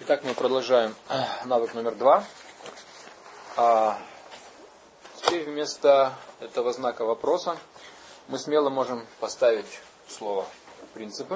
Итак, мы продолжаем навык номер 2. Теперь вместо этого знака вопроса мы смело можем поставить слово «принципы».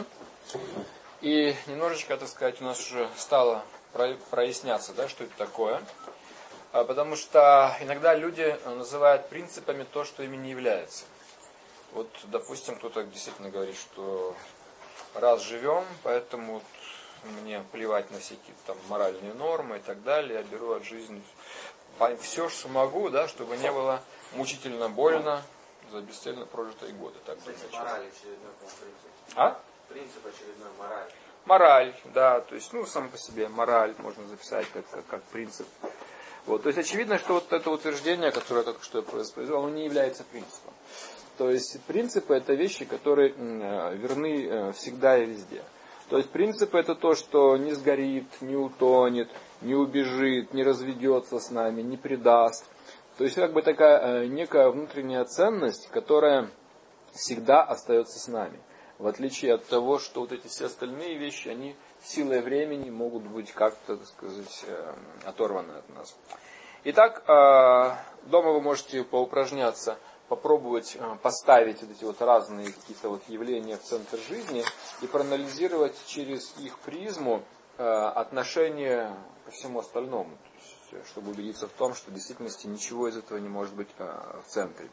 И немножечко, так сказать, у нас уже стало проясняться, да, что это такое. Потому что иногда люди называют принципами то, что ими не является. Вот, допустим, кто-то действительно говорит, что раз живем, поэтому мне плевать на всякие там моральные нормы и так далее, я беру от жизни все, что могу, да, чтобы не было мучительно больно за бесцельно прожитые годы. Так принцип морали очередной принцип. Принцип очередной мораль. Мораль, да, то есть, сам по себе мораль можно записать как принцип. Вот, то есть очевидно, что вот это утверждение, которое только что я произвел, оно не является принципом. То есть принципы это вещи, которые верны всегда и везде. То есть принципы это то, что не сгорит, не утонет, не убежит, не разведется с нами, не предаст. То есть как бы такая некая внутренняя ценность, которая всегда остается с нами. В отличие от того, что вот эти все остальные вещи, они силой времени могут быть как-то, так сказать, оторваны от нас. Итак, дома вы можете поупражняться, попробовать поставить вот эти вот разные какие-то вот явления в центр жизни и проанализировать через их призму отношение ко всему остальному. То есть, чтобы убедиться в том, что в действительности ничего из этого не может быть в центре.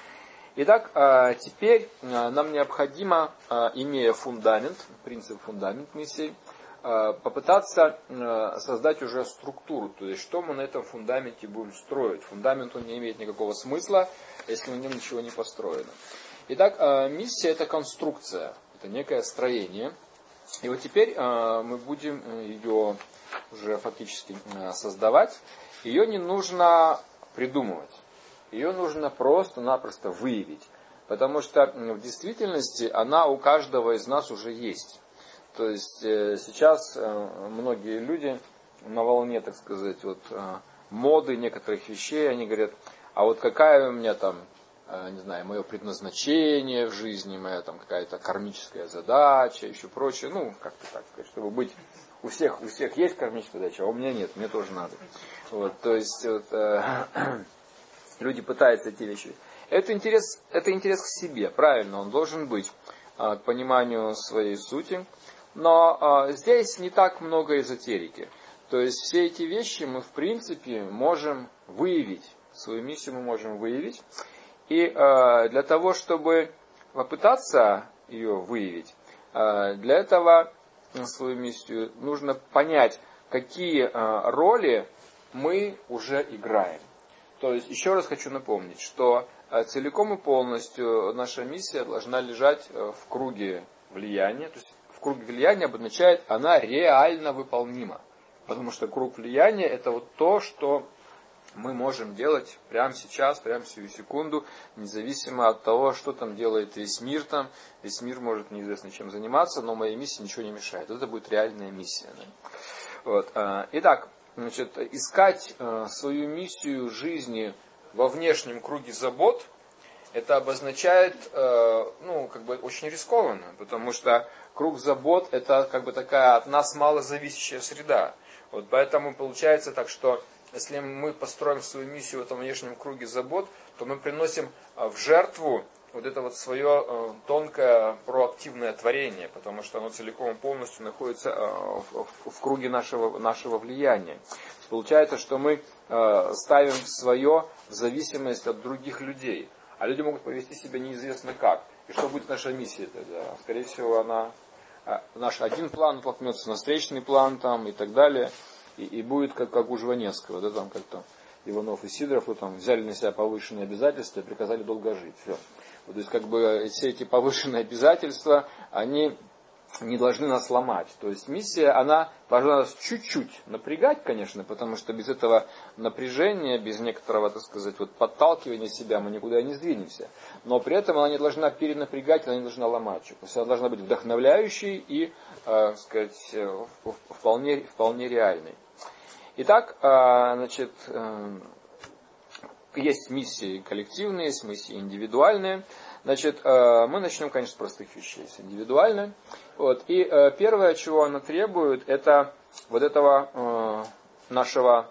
Итак, теперь нам необходимо, имея фундамент, принцип фундамент миссии, попытаться создать уже структуру, то есть что мы на этом фундаменте будем строить. Фундамент он не имеет никакого смысла, если на нем ничего не построено. Итак, миссия это конструкция, это некое строение. И вот теперь мы будем ее уже фактически создавать. Ее не нужно придумывать, ее нужно просто-напросто выявить, потому что в действительности она у каждого из нас уже есть. То есть сейчас многие люди на волне, так сказать, моды некоторых вещей, они говорят, а вот какая у меня там, не знаю, мое предназначение в жизни, моя там какая-то кармическая задача, еще прочее, как-то так сказать, чтобы быть, у всех есть кармическая задача, а у меня нет, мне тоже надо. Вот, то есть люди пытаются эти вещи. Это интерес к себе, правильно, он должен быть к пониманию своей сути. Но здесь не так много эзотерики. То есть все эти вещи мы в принципе можем выявить. Свою миссию мы можем выявить. И для того, чтобы попытаться ее выявить, для этого свою миссию нужно понять, какие роли мы уже играем. То есть еще раз хочу напомнить, что целиком и полностью наша миссия должна лежать в круге влияния. То есть круг влияния обозначает, она реально выполнима. Потому что круг влияния это вот то, что мы можем делать прямо сейчас, прямо сию секунду, независимо от того, что там делает весь мир там. Весь мир может неизвестно чем заниматься, но моей миссии ничего не мешает. Это будет реальная миссия. Да? Вот. Итак, искать свою миссию жизни во внешнем круге забот, это обозначает, очень рискованно, потому что круг забот это такая от нас мало зависящая среда. Вот поэтому получается так, что если мы построим свою миссию в этом внешнем круге забот, то мы приносим в жертву вот это вот свое тонкое проактивное творение, потому что оно целиком и полностью находится в круге нашего влияния. Получается, что мы ставим свое в зависимость от других людей. А люди могут повести себя неизвестно как. И что будет наша миссия тогда? Скорее всего, наш один план натолкнется на встречный план там, и так далее. И будет как у Жванецкого, да, там как-то Иванов и Сидоров взяли на себя повышенные обязательства и приказали долго жить. Все. Вот, то есть все эти повышенные обязательства, они не должны нас ломать. То есть миссия, она должна нас чуть-чуть напрягать, конечно, потому что без этого напряжения, без некоторого, так сказать, подталкивания себя мы никуда не сдвинемся. Но при этом она не должна перенапрягать, она не должна ломать. То есть она должна быть вдохновляющей и, вполне реальной. Итак, есть миссии коллективные, есть миссии индивидуальные. Значит, мы начнем, конечно, с простых вещей, с индивидуальной. Вот. И первое, чего она требует, это вот этого нашего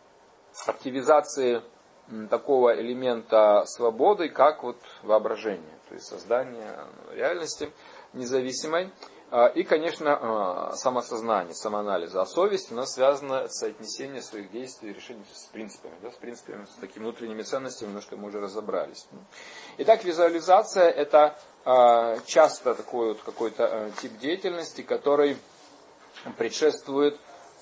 активизации такого элемента свободы, как вот воображение, то есть создание реальности независимой. И, конечно, самосознание, самоанализ. А совесть у нас связана с соотнесением своих действий и решений с принципами, да, с принципами, с такими внутренними ценностями, но что мы уже разобрались. Итак, визуализация — это часто такой вот какой-то тип деятельности, который предшествует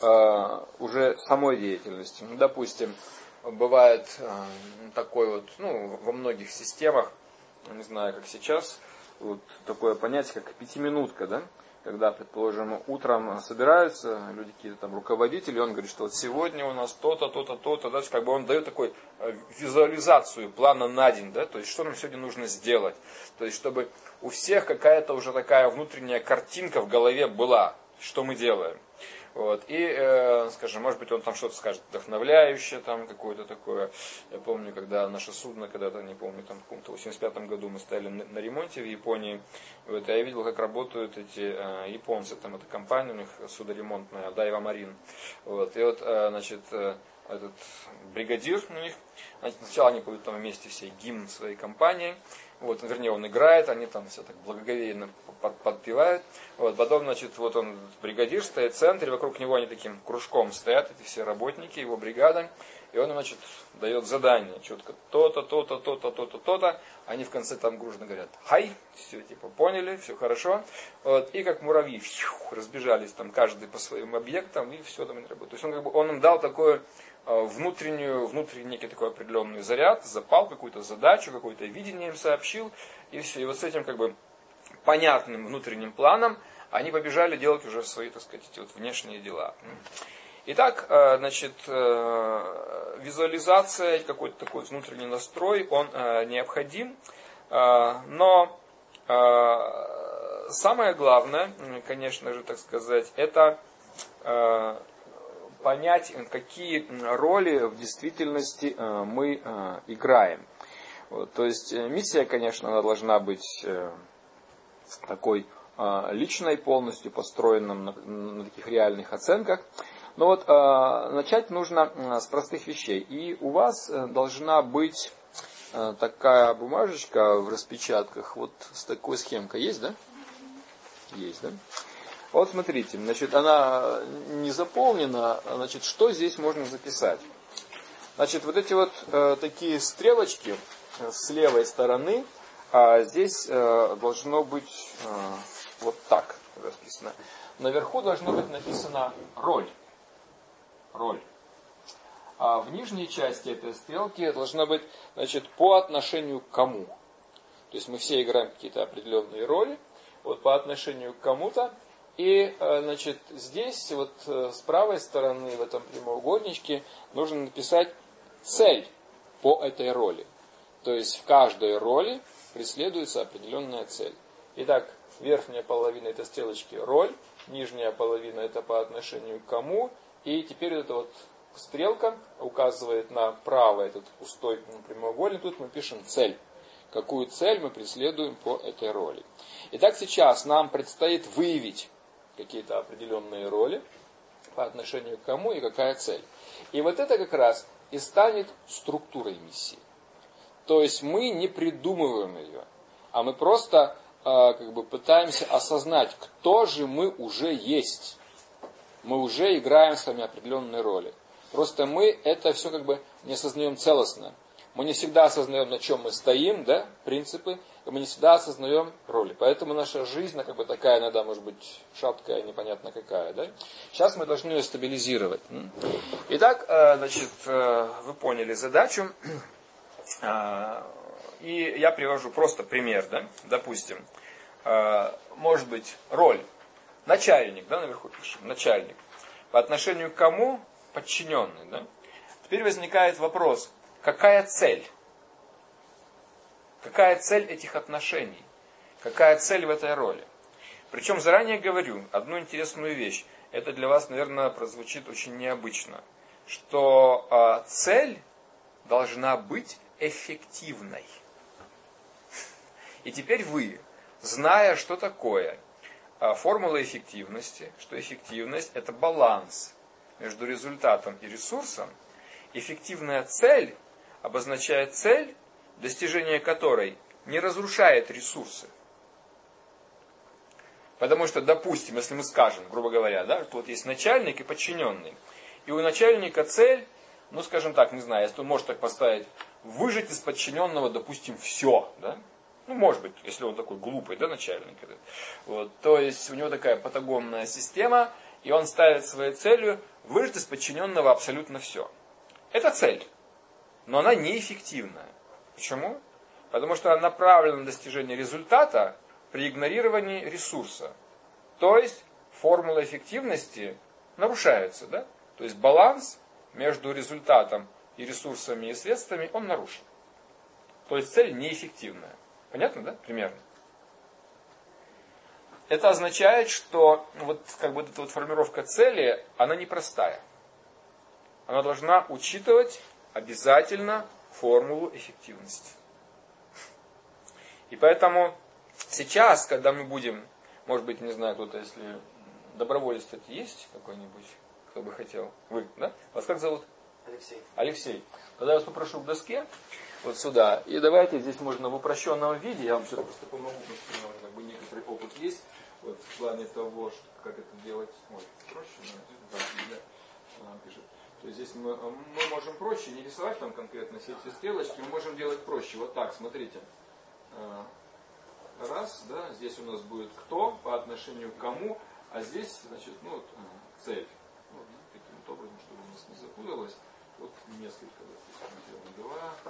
уже самой деятельности. Ну, допустим, бывает такой вот, во многих системах, не знаю, как сейчас, вот такое понятие, как пятиминутка, да? Когда, предположим, утром собираются люди, какие-то там руководители, и он говорит, что вот сегодня у нас то-то, то-то, то-то, да, как бы он дает такую визуализацию плана на день, да, то есть что нам сегодня нужно сделать, то есть чтобы у всех какая-то уже такая внутренняя картинка в голове была, что мы делаем. Вот. И, скажем, может быть, он там что-то скажет вдохновляющее, там какое-то такое. Я помню, когда наше судно, когда-то, не помню, там в каком-то 85-м году мы стояли на ремонте в Японии. Вот, я видел, как работают эти японцы, там эта компания у них судоремонтная, Дайва Марин. Вот. И вот, значит, этот бригадир у них, сначала они поют там вместе все гимн своей компании. Вот, вернее, он играет, они там все так благоговейно подпевают. Вот, потом, значит, вот он, бригадир, стоит в центре, вокруг него они таким кружком стоят, эти все работники, его бригада. И он, значит, дает задание, четко то-то, то-то, то-то, то-то, то-то. Они в конце там гружно говорят: хай, все, типа, поняли, все хорошо. Вот, и как муравьи разбежались там каждый по своим объектам, и все там не работает. То есть он, как бы, он им дал такое внутренний некий такой определенный заряд, запал, какую-то задачу, какое-то видение им сообщил, и все. И вот с этим как бы понятным внутренним планом они побежали делать уже свои, так сказать, эти вот внешние дела. Итак, значит, визуализация, какой-то такой внутренний настрой, он необходим, но самое главное, конечно же, так сказать, это понять, какие роли в действительности мы играем. Вот, то есть миссия, конечно, она должна быть такой личной, полностью построенной на таких реальных оценках. Но вот начать нужно с простых вещей. И у вас должна быть такая бумажечка в распечатках, вот с такой схемкой. Есть, да? Есть, да? Вот смотрите, значит, она не заполнена, значит, что здесь можно записать? Значит, вот эти вот такие стрелочки с левой стороны, здесь должно быть вот так расписано. Наверху должно быть написано роль. Роль. А в нижней части этой стрелки должно быть, значит, по отношению к кому. То есть мы все играем какие-то определенные роли, вот по отношению к кому-то. И, значит, здесь вот с правой стороны в этом прямоугольничке нужно написать цель по этой роли. То есть в каждой роли преследуется определенная цель. Итак, верхняя половина этой стрелочки роль, нижняя половина это по отношению к кому. И теперь эта вот стрелка указывает на правый этот пустой прямоугольник. Тут мы пишем цель. Какую цель мы преследуем по этой роли. Итак, сейчас нам предстоит выявить какие-то определенные роли по отношению к кому и какая цель. И вот это как раз и станет структурой миссии. То есть мы не придумываем ее, а мы просто как бы пытаемся осознать, кто же мы уже есть. Мы уже играем с вами определенные роли. Просто мы это все как бы не осознаем целостно. Мы не всегда осознаем, на чем мы стоим, да, принципы, и мы не всегда осознаем роли. Поэтому наша жизнь, как бы такая иногда, может быть, шаткая, непонятно какая, да. Сейчас мы должны ее стабилизировать. Итак, значит, вы поняли задачу. И я привожу просто пример, да. Допустим, может быть, роль. Начальник, да, наверху пишем, начальник. По отношению к кому? Подчиненный, да. Теперь возникает вопрос, какая цель? Какая цель этих отношений? Какая цель в этой роли? Причем заранее говорю одну интересную вещь. Это для вас, наверное, прозвучит очень необычно. Что цель должна быть эффективной. И теперь вы, зная, что такое формула эффективности, что эффективность это баланс между результатом и ресурсом, эффективная цель обозначает цель, достижение которой не разрушает ресурсы. Потому что, допустим, если мы скажем, грубо говоря, да, что вот есть начальник и подчиненный, и у начальника цель, ну, скажем так, не знаю, если он может так поставить, выжать из подчиненного, допустим, все, да? Ну, может быть, если он такой глупый, да, начальник. Вот, то есть у него такая патагонная система, и он ставит своей целью выжать из подчиненного абсолютно все. Это цель, но она неэффективная. Почему? Потому что она направлена на достижение результата при игнорировании ресурса. То есть формула эффективности нарушается, да? То есть баланс между результатом и ресурсами и средствами, он нарушен. То есть цель неэффективная. Понятно, да? Примерно. Это означает, что вот как бы эта вот формировка цели, она непростая. Она должна учитывать обязательно формулу эффективности. И поэтому сейчас, когда мы будем, может быть, не знаю, кто-то, если доброволец, кстати, есть какой-нибудь, кто бы хотел? Вы, да? Вас как зовут? Алексей. Алексей. Тогда я вас попрошу к доске, вот сюда. И давайте здесь можно в упрощенном виде, я вам все просто помогу, потому что у меня как бы некоторый опыт есть, вот в плане того, что, как это делать. Ой, проще, да, она пишет. То есть здесь мы можем проще, не рисовать там конкретно все эти стрелочки, мы можем делать проще. Вот так, смотрите. Раз, да, здесь у нас будет кто по отношению к кому, а здесь, значит, ну вот цель. Вот, таким образом, чтобы у нас не запуталось. Вот несколько, допустим, делаем 2, 3,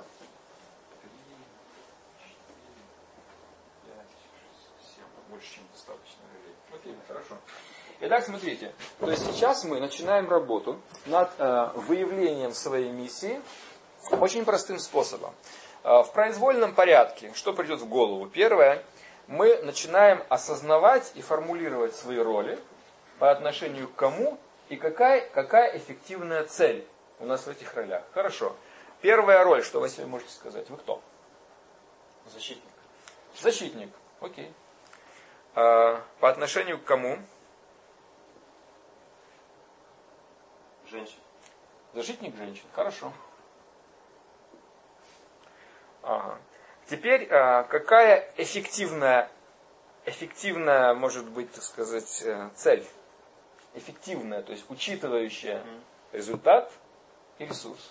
4, 5, 6, 7. Больше, чем достаточно. Окей, хорошо. Итак, смотрите. То есть сейчас мы начинаем работу над выявлением своей миссии очень простым способом. В произвольном порядке, что придет в голову? Первое, мы начинаем осознавать и формулировать свои роли по отношению к кому и какая эффективная цель у нас в этих ролях. Хорошо. Первая роль, что вы себе можете сказать? Вы кто? Защитник. Защитник. Окей. По отношению к кому? Женщина. Защитник женщин. Хорошо. Ага. Теперь, какая эффективная, может быть, так сказать, цель? Эффективная, то есть учитывающая результат и ресурс.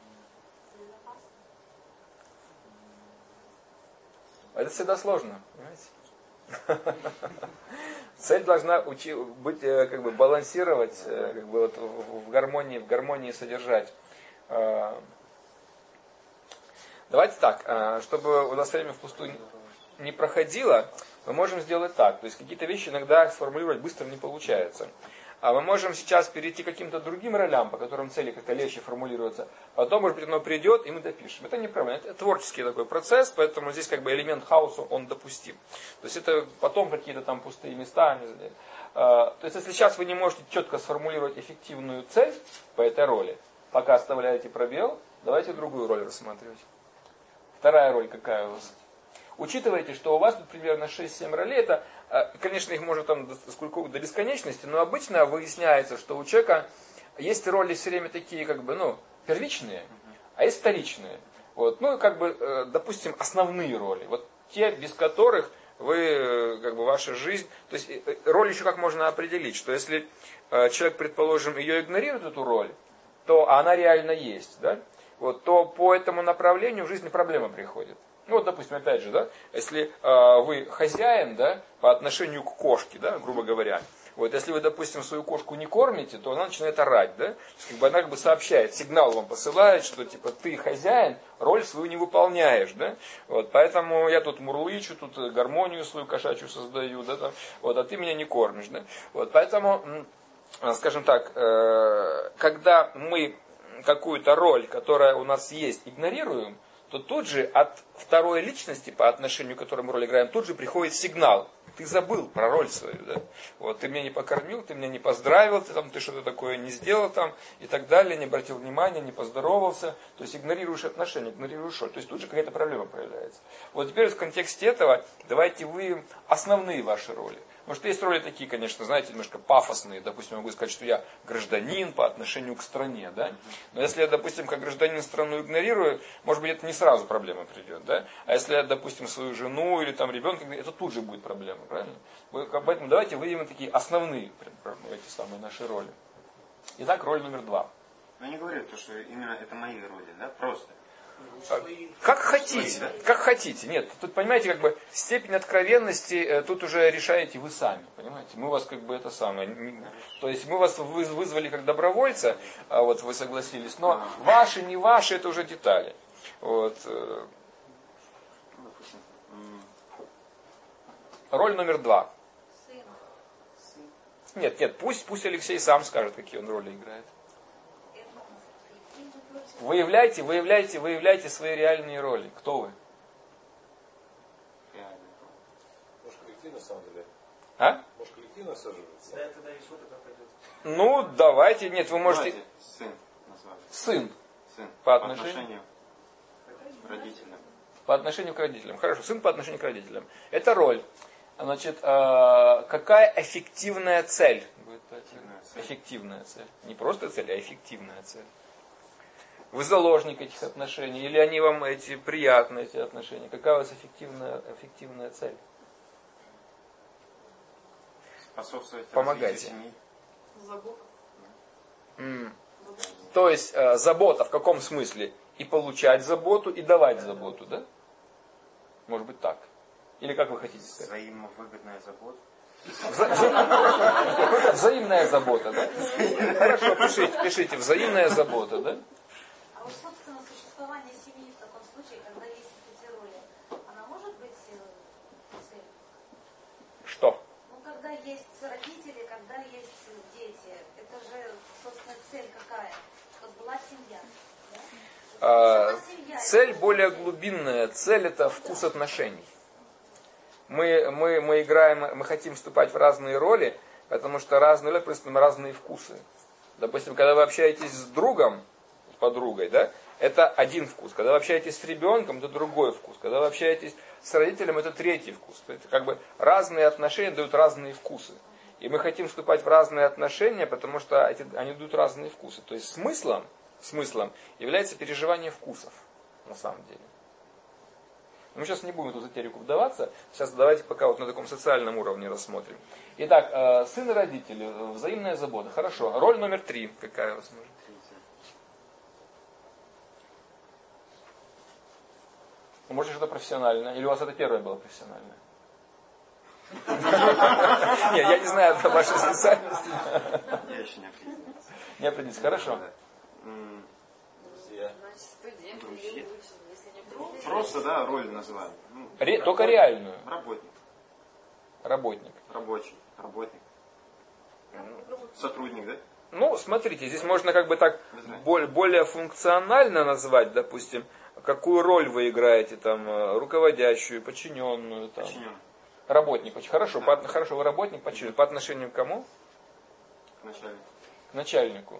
Это всегда сложно, понимаете? Цель должна быть, как бы, балансировать, как бы, вот, в гармонии содержать. Давайте так, чтобы у нас время впустую не проходило, мы можем сделать так. То есть какие-то вещи иногда сформулировать быстро не получается. А мы можем сейчас перейти к каким-то другим ролям, по которым цели как-то легче формулируются. Потом, может быть, оно придет, и мы допишем. Это не проблема. Это творческий такой процесс, поэтому здесь как бы элемент хаоса, он допустим. То есть это потом какие-то там пустые места. То есть если сейчас вы не можете четко сформулировать эффективную цель по этой роли, пока оставляете пробел, давайте другую роль рассматривать. Вторая роль какая у вас? Учитывайте, что у вас тут примерно 6-7 ролей, это, конечно, их можно там до бесконечности, но обычно выясняется, что у человека есть роли все время такие, как бы, ну, первичные, а есть вторичные. Вот, ну, как бы, допустим, основные роли. Вот те, без которых вы, как бы, ваша жизнь... То есть, роль еще как можно определить, что если человек, предположим, ее игнорирует, эту роль, то она реально есть, да? Вот, то по этому направлению в жизни проблема приходит. Ну вот, допустим, опять же, да, если вы хозяин, да, по отношению к кошке, да, грубо говоря, вот, если вы, допустим, свою кошку не кормите, то она начинает орать, да, то есть, как бы она как бы сообщает, сигнал вам посылает, что типа ты хозяин, роль свою не выполняешь, да, вот, поэтому я тут мурлычу, тут гармонию свою кошачью создаю, да, там, вот, а ты меня не кормишь, да, вот, поэтому, скажем так, когда мы какую-то роль, которая у нас есть, игнорируем, то тут же от второй личности, по отношению к которой мы роль играем, тут же приходит сигнал. ты забыл про роль свою, да? Вот, ты меня не покормил, ты меня не поздравил, ты что-то такое не сделал там, и так далее, не обратил внимания, не поздоровался, то есть игнорируешь отношения, игнорируешь роль, то есть тут же какая-то проблема появляется. Вот теперь в контексте этого давайте выявим основные ваши роли. Потому что есть роли такие, конечно, знаете, немножко пафосные. Допустим, я могу сказать, что я гражданин по отношению к стране, да? Но если я, допустим, как гражданин страну игнорирую, может быть, это не сразу проблема придет, да? А если я, допустим, свою жену или там ребенка, это тут же будет проблема, правильно? Поэтому давайте выявим такие основные эти самые наши роли. Итак, роль номер 2. Но не говорю то, что именно это мои роли, да? Просто. Как хотите, как хотите. Нет, тут, понимаете, как бы степень откровенности тут уже решаете вы сами, понимаете? Мы вас как бы это самое, то есть мы вас вызвали как добровольца, а вот вы согласились, но ваши, не ваши, это уже детали. Вот. Роль номер 2. Нет, пусть Алексей сам скажет, какие он роли играет. Выявляйте свои реальные роли. Кто вы? Может, коллективно, на самом деле? А? Может, коллективно саживается? Да, тогда и суд это пойдет. Ну, давайте. Нет, вы можете... Давайте сын назвать. Сын. Сын. По отношению к родителям. По отношению к родителям. Хорошо, сын по отношению к родителям. Это роль. Значит, какая эффективная цель? Эффективная цель. Не просто цель, а эффективная цель. Вы заложник этих отношений, или они вам эти приятны, эти отношения? Какая у вас эффективная цель? Способствовать Помогайте. семьи. Забота. То есть забота в каком смысле? И получать заботу, и давать заботу, да? Может быть так. Или как вы хотите сказать? Взаимовыгодная забота. Взаимная забота, да? Хорошо, пишите, взаимная забота, да? А вот, собственно, существование семьи в таком случае, когда есть эти роли, она может быть целью? Что? Ну, когда есть родители, когда есть дети, это же, собственно, цель какая? Чтобы была семья. Да? Цель более глубинная. Цель это вкус отношений. Мы играем, мы хотим вступать в разные роли, потому что разные роли происходят разные вкусы. Допустим, когда вы общаетесь с другом, с подругой, да, это один вкус. Когда вы общаетесь с ребенком, это другой вкус. Когда вы общаетесь с родителем, это третий вкус. Это как бы разные отношения дают разные вкусы. И мы хотим вступать в разные отношения, потому что они дают разные вкусы. То есть смыслом является переживание вкусов, на самом деле. Мы сейчас не будем в эту эзотерику вдаваться. Сейчас давайте пока вот на таком социальном уровне рассмотрим. Итак, сын и родители, взаимная забота. Хорошо. Роль номер 3. Какая у вас может? Может, что-то профессиональное? Или у вас это первое было профессиональное? Нет, я не знаю про ваши специальности. Я еще не определился. Не определиться. Хорошо. Просто, да, роль называем. Только реальную. Работник. Работник. Рабочий. Работник. Сотрудник, да? Ну, смотрите, здесь можно как бы так более функционально назвать, допустим, какую роль вы играете, там, руководящую, подчиненную. Там. Подчиненный. Работник. Очень хорошо. Да. Хорошо, вы работник, подчиненный. По отношению к кому? К начальнику. К начальнику.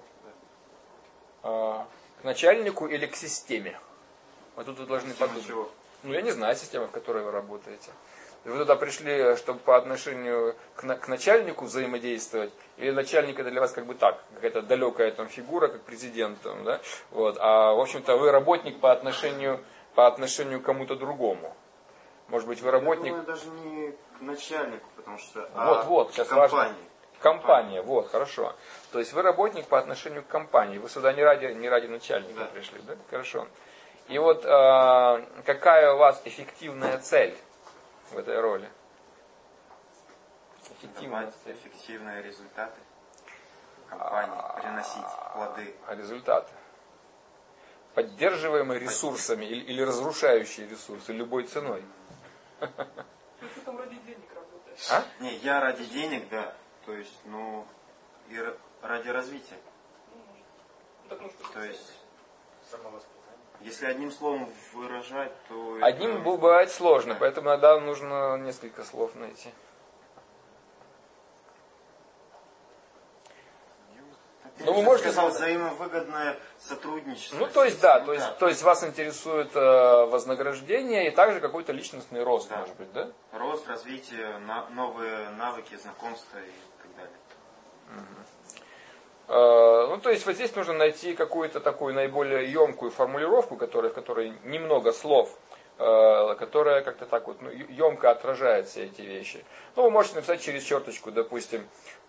К начальнику или к системе? Вот тут вы должны подумать. Чего? Ну, я не знаю системы, в которой вы работаете. Вы туда пришли, чтобы по отношению к начальнику взаимодействовать, или начальник это для вас как бы так, какая-то далекая там фигура, как президент, там, да? Вот. А в общем-то вы работник по отношению к кому-то другому. Может быть, вы работник... Я думаю, даже не к начальнику, потому что... Вот, сейчас важно. Компания, вот, хорошо. То есть вы работник по отношению к компании. Вы сюда не ради начальника Да. пришли, да? Хорошо. И вот какая у вас эффективная цель в этой роли? Давать эффективные результаты компании, приносить плоды. Результаты. Поддерживаемые ресурсами или разрушающие ресурсы любой ценой. Ты там ради денег работаешь. А? Не, я ради денег, да. То есть, и ради развития. То есть, если одним словом выражать, то... Одним бывает сложно, поэтому иногда нужно несколько слов найти. Но вы можете сказал взаимовыгодное сотрудничество. Ну, то есть, да, то есть вас интересует вознаграждение и также какой-то личностный рост, да. может быть, да? Рост, развитие, новые навыки, знакомства и так далее. Ну, то есть, вот здесь нужно найти какую-то такую наиболее емкую формулировку, в которой немного слов, которая как-то так вот емко отражает все эти вещи. Ну, вы можете написать через черточку, допустим,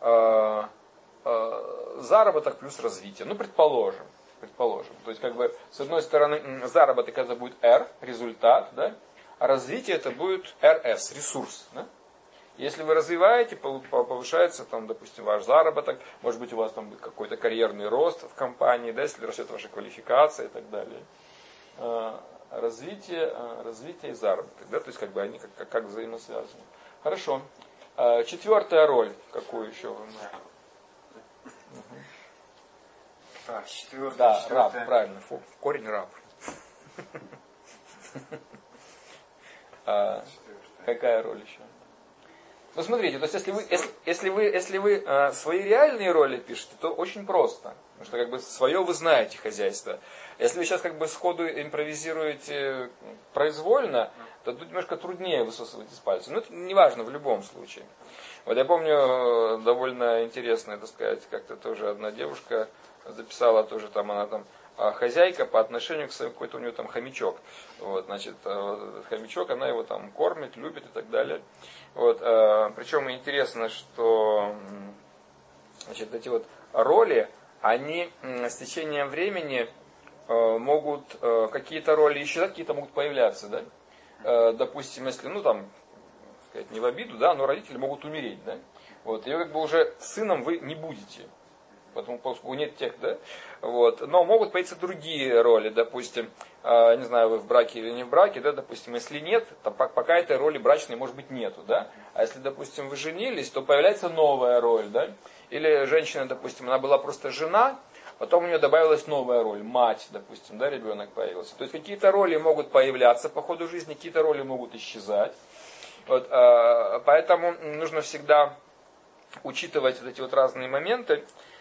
заработок плюс развитие. Ну, предположим. То есть, как бы, с одной стороны, заработок это будет R, результат, да? А развитие это будет RS, ресурс. Да? Если вы развиваете, повышается, там, допустим, ваш заработок, может быть, у вас там будет какой-то карьерный рост в компании, да, если растет ваша квалификация и так далее. Развитие и заработок. Да? То есть, как бы они как взаимосвязаны. Хорошо. Четвертая роль, какую еще вы можете? Так, четвертая. Да, раб, правильно. Корень раб. Какая роль еще? Ну, смотрите, то есть, если вы свои реальные роли пишете, то очень просто. Потому что, как бы, свое вы знаете хозяйство. Если вы сейчас, как бы, сходу импровизируете произвольно, то тут немножко труднее высосывать из пальца. Но это не важно в любом случае. Вот я помню, довольно интересно, так сказать, как-то тоже одна девушка записала тоже там, она там хозяйка по отношению к своему, какой-то у нее там хомячок. Вот, значит, хомячок, она его там кормит, любит и так далее. Вот, причем интересно, что значит, эти вот роли, они с течением времени могут какие-то роли исчезать, какие-то могут появляться, да? Допустим, если, ну там, сказать, не в обиду, да, но родители могут умереть, да? Вот, и как бы уже сыном вы не будете. Поскольку нет тех, да, вот. Но могут появиться другие роли, допустим, не знаю, вы в браке или не в браке, да, допустим, если нет, то пока этой роли брачной, может быть, нету, да, а если, допустим, вы женились, то появляется новая роль, да, или женщина, допустим, она была просто жена, потом у нее добавилась новая роль, мать, допустим, да, ребенок появился, то есть какие-то роли могут появляться по ходу жизни, какие-то роли могут исчезать, вот, поэтому нужно всегда учитывать вот эти вот разные моменты.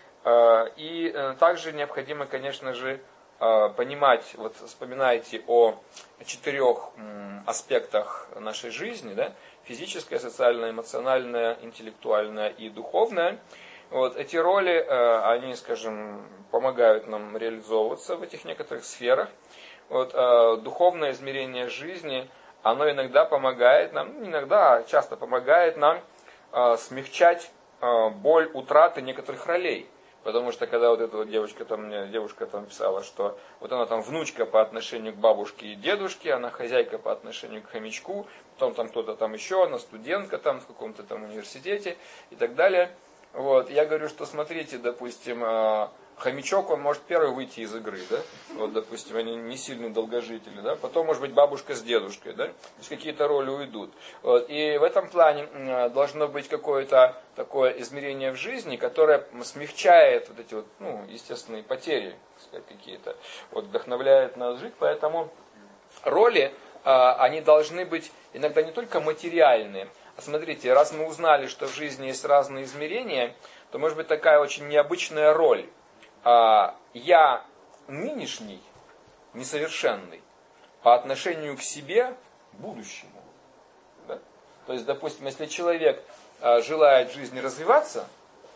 И также необходимо, конечно же, понимать, вот вспоминайте о 4 аспектах нашей жизни, да, физическая, социальная, эмоциональная, интеллектуальная и духовная. Вот, эти роли, они, скажем, помогают нам реализовываться в этих некоторых сферах. Вот, духовное измерение жизни, оно иногда помогает нам, не иногда, а часто помогает нам смягчать боль утраты некоторых ролей. Потому что когда вот эта вот девушка там писала, что вот она там внучка по отношению к бабушке и дедушке, она хозяйка по отношению к хомячку, потом там кто-то там еще, она студентка там в каком-то там университете и так далее. Вот. Я говорю, что смотрите, допустим, хомячок, он может первый выйти из игры, да? Вот, допустим, они не сильные долгожители, да? Потом, может быть, бабушка с дедушкой, да? То есть какие-то роли уйдут. Вот. И в этом плане должно быть какое-то такое измерение в жизни, которое смягчает вот эти вот, ну, естественные потери, так сказать, какие-то, вот, вдохновляет нас жить. Поэтому роли, они должны быть иногда не только материальные. А смотрите, раз мы узнали, что в жизни есть разные измерения, то может быть такая очень необычная роль. Я нынешний, несовершенный, по отношению к себе будущему. Да? То есть, допустим, если человек желает в жизни развиваться,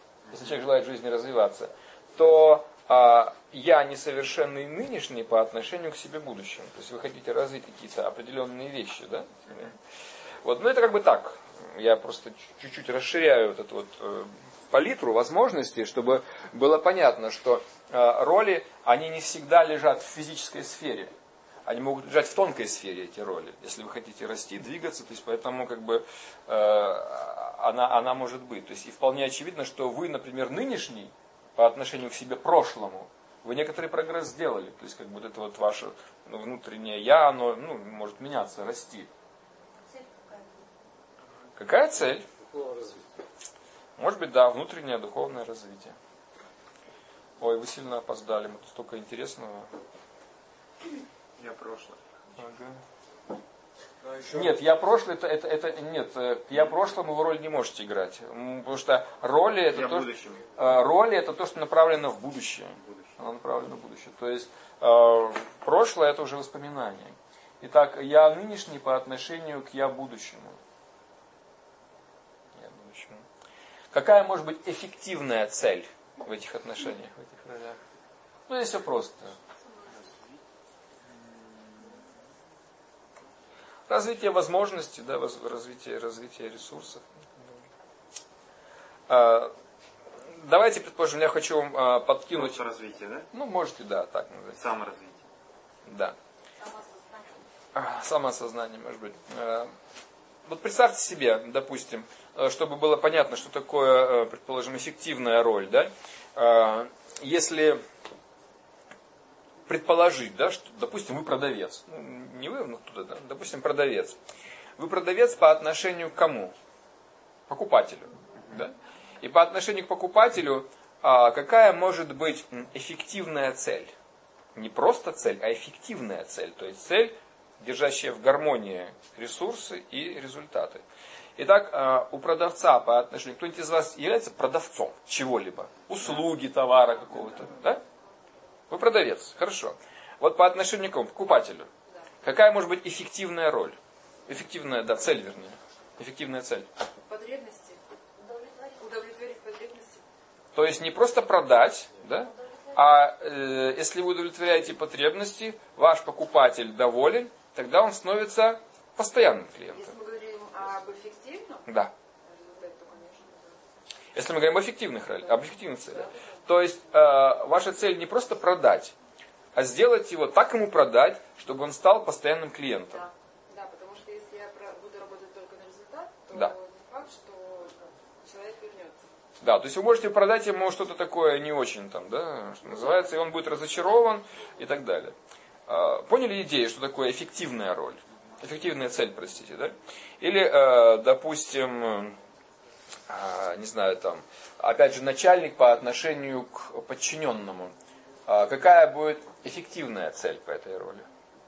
то я несовершенный нынешний по отношению к себе будущему. То есть вы хотите развить какие-то определенные вещи, да? Вот, ну это как бы так. Я просто чуть-чуть расширяю вот эту вот палитру возможностей, чтобы было понятно, что роли, они не всегда лежат в физической сфере. Они могут лежать в тонкой сфере, эти роли. Если вы хотите расти, двигаться, то есть поэтому как бы она может быть. То есть и вполне очевидно, что вы, например, нынешний по отношению к себе прошлому, вы некоторый прогресс сделали. То есть как бы вот это вот ваше внутреннее я, оно может меняться, расти. Какая цель? Может быть, да, внутреннее духовное развитие. Ой, вы сильно опоздали, мы тут столько интересного. Я прошлый. Ага. Нет, я прошлый, нет, я прошлым вы роль не можете играть. Потому что роли это то, что направлено в будущее. Оно направлено в будущее. То есть прошлое это уже воспоминание. Итак, я нынешний по отношению к я будущему. Какая может быть эффективная цель в этих отношениях, в этих ролях? Ну, здесь все просто. Развитие возможностей, да, развитие ресурсов. Давайте, предположим, я хочу вам подкинуть... Просто развитие, да? Ну, можете, да, так назвать. Саморазвитие. Да. Самоосознание, может быть. Вот представьте себе, допустим, чтобы было понятно, что такое, предположим, эффективная роль, да? Если предположить, да, что, допустим, вы продавец. Ну, не вы, но кто-то, да? Допустим, продавец. Вы продавец по отношению к кому? Покупателю. Да? И по отношению к покупателю, какая может быть эффективная цель? Не просто цель, а эффективная цель. То есть цель, держащая в гармонии ресурсы и результаты. Итак, у продавца по отношению... Кто-нибудь из вас является продавцом чего-либо? Услуги, товара какого-то. Да? Вы продавец. Хорошо. Вот по отношению к кому? Покупателю. Какая может быть эффективная роль? Эффективная, да, цель, вернее. Эффективная цель. Потребности. Удовлетворить потребности. То есть не просто продать, да? А если вы удовлетворяете потребности, ваш покупатель доволен, тогда он становится постоянным клиентом. Если мы говорим об эффективном, да. Результате, то, конечно, да. Если мы говорим об эффективных целях. То есть ваша цель не просто продать, а сделать его так ему продать, чтобы он стал постоянным клиентом. Да, да, потому что если я буду работать только на результат, то да. не факт, что человек вернется. Да, то есть вы можете продать ему что-то такое не очень там, да, что называется, и он будет разочарован и так далее. Поняли идею, что такое эффективная роль? Эффективная цель, простите, да? Или, допустим, не знаю, там, опять же, начальник по отношению к подчиненному. Какая будет эффективная цель по этой роли?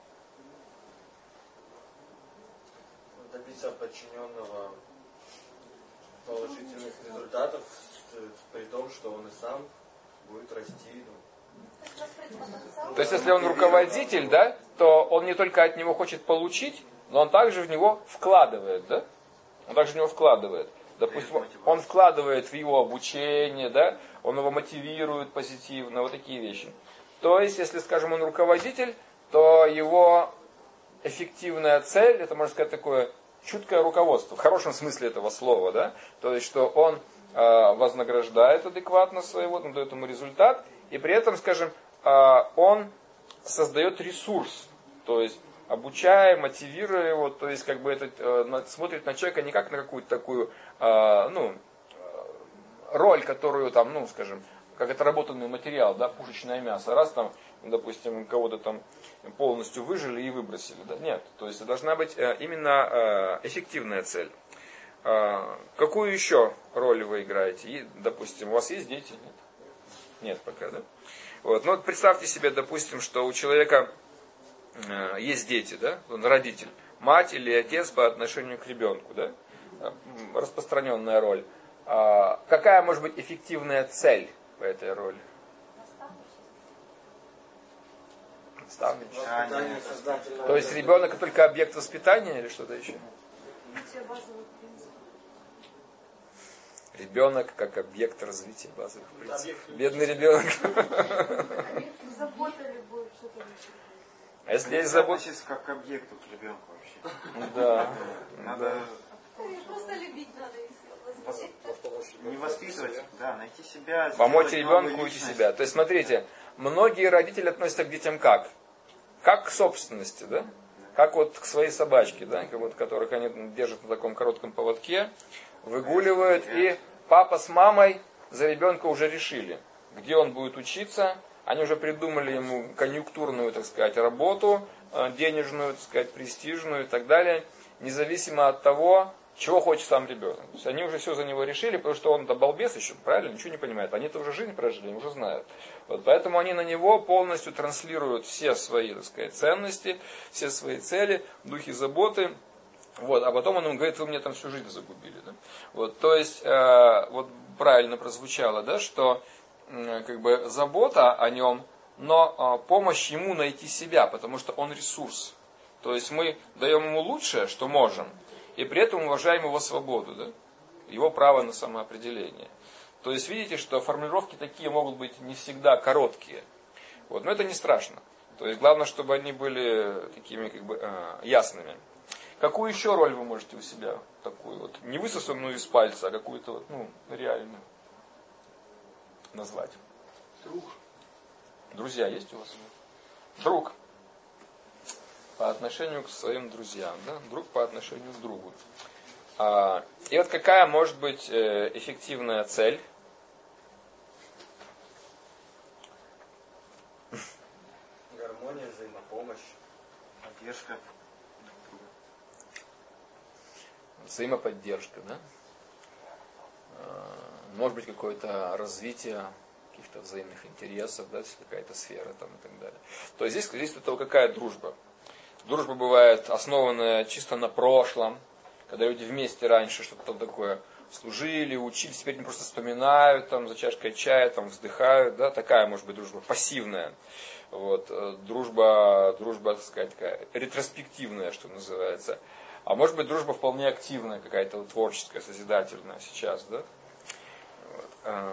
Добиться подчиненного положительных результатов, при том, что он и сам будет расти. То есть, если он руководитель, да, то он не только от него хочет получить, но он также в него вкладывает, да? Он также в него вкладывает. Допустим, он вкладывает в его обучение, да, он его мотивирует позитивно, вот такие вещи. То есть, если, скажем, он руководитель, то его эффективная цель, это, можно сказать, такое чуткое руководство, в хорошем смысле этого слова, да, то есть, что он вознаграждает адекватно своего, он дает ему результат, и при этом, скажем, он создает ресурс, то есть, обучая, мотивируя его, то есть, как бы это смотрит на человека не как на какую-то такую, роль, которую там, ну, скажем, как отработанный материал, да, пушечное мясо, раз там, допустим, кого-то там полностью выжили и выбросили, да, нет, то есть, должна быть именно эффективная цель. Какую еще роль вы играете? И, допустим, у вас есть дети? Нет? Нет пока, да? Вот. Ну, вот представьте себе, допустим, что у человека есть дети, да? Он родитель, мать или отец по отношению к ребенку, да? Распространенная роль. Какая может быть эффективная цель по этой роли? Наставничество. То есть ребенок только объект воспитания или что-то еще? Ребенок как объект развития базовых принципов. Бедный ребенок. А если есть забота? Как к объекту, к ребенку вообще. Да. Надо Просто любить надо. не воспитывать, да, найти себя. Помочь ребенку уйти себя. То есть, смотрите, многие родители относятся к детям как? Как к собственности, да? Как вот к своей собачке, да, которых они держат на таком коротком поводке, выгуливают, и папа с мамой за ребенка уже решили, где он будет учиться. Они уже придумали ему конъюнктурную, так сказать, работу, денежную, так сказать, престижную и так далее, независимо от того, чего хочет сам ребенок. То есть они уже все за него решили, потому что он-то балбес еще, правильно, ничего не понимает. Они-то уже жизнь прожили, они уже знают. Вот, поэтому они на него полностью транслируют все свои, так сказать, ценности, все свои цели, духи заботы. Вот, а потом он им говорит, вы мне там всю жизнь загубили. Да? Вот, то есть, вот правильно прозвучало, да, что как бы забота о нем, но помощь ему найти себя, потому что он ресурс. То есть мы даем ему лучшее, что можем, и при этом уважаем его свободу, да? Его право на самоопределение. То есть видите, что формулировки такие могут быть не всегда короткие. Вот, но это не страшно. То есть главное, чтобы они были такими как бы ясными. Какую еще роль вы можете у себя такую вот, не высосанную из пальца, а какую-то вот, ну, реальную назвать? Друг. Друзья есть у вас? Друг. По отношению к своим друзьям, да? Друг по отношению к другу. И вот какая может быть эффективная цель? Гармония, взаимопомощь. Поддержка. Взаимоподдержка, да? Может быть какое-то развитие каких-то взаимных интересов, да, какая-то сфера там и так далее. То есть здесь это какая дружба? Дружба бывает основанная чисто на прошлом, когда люди вместе раньше что-то там такое служили, учились, теперь они просто вспоминают там за чашкой чая, там вздыхают, да, такая может быть дружба, пассивная. Вот, дружба, так сказать, такая ретроспективная, что называется. А может быть дружба вполне активная, какая-то вот, творческая, созидательная сейчас, да. Вот.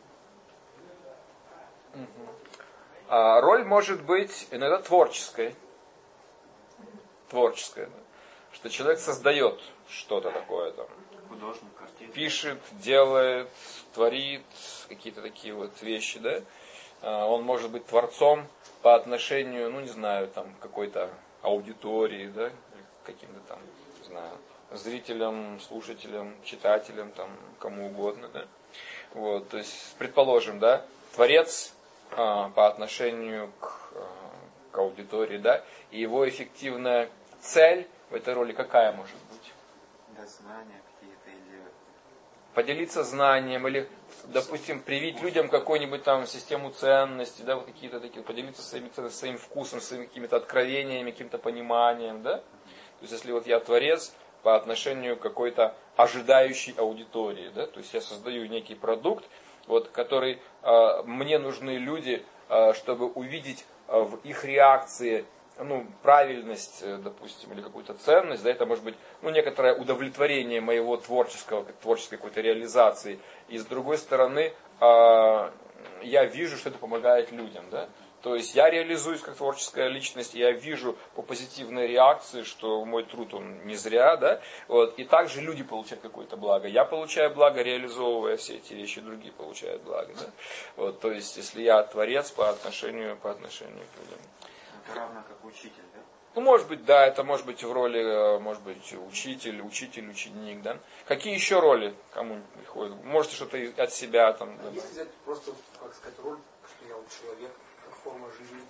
А роль может быть иногда творческой. Творческое, да? Что человек создает что-то такое там. Художник, артист. Пишет, делает, творит какие-то такие вот вещи, да? Он может быть творцом по отношению, ну не знаю, там какой-то аудитории, да, каким-то там, не знаю, зрителям, слушателям, читателям, там, кому угодно, да. Вот, то есть, предположим, да, творец по отношению к аудитории, да, и его эффективная цель в этой роли какая может быть? Да, знания какие-то или... Поделиться знанием, или, допустим, привить людям какую-нибудь там систему ценностей, да, вот какие-то такие, поделиться своим вкусом, своими какими-то откровениями, каким-то пониманием, да. То есть, если вот я творец по отношению к какой-то ожидающей аудитории, да, то есть я создаю некий продукт, вот, который мне нужны люди, чтобы увидеть в их реакции, ну, правильность, допустим, или какую-то ценность, да, это может быть, ну, некоторое удовлетворение моего творческой какой-то реализации. И с другой стороны, я вижу, что это помогает людям, да. То есть я реализуюсь как творческая личность, и я вижу по позитивной реакции, что мой труд он не зря, да. Вот. И также люди получают какое-то благо. Я получаю благо, реализовывая все эти вещи, другие получают благо, да. Вот. То есть, если я творец по отношению к людям. Это равно как учитель, да? Ну, может быть, да, это может быть в роли, может быть, учитель, ученик, да. Какие еще роли кому-нибудь приходят? Можете что-то от себя там. Да, если взять просто, как сказать, роль, что я вот человек, как форма жизни,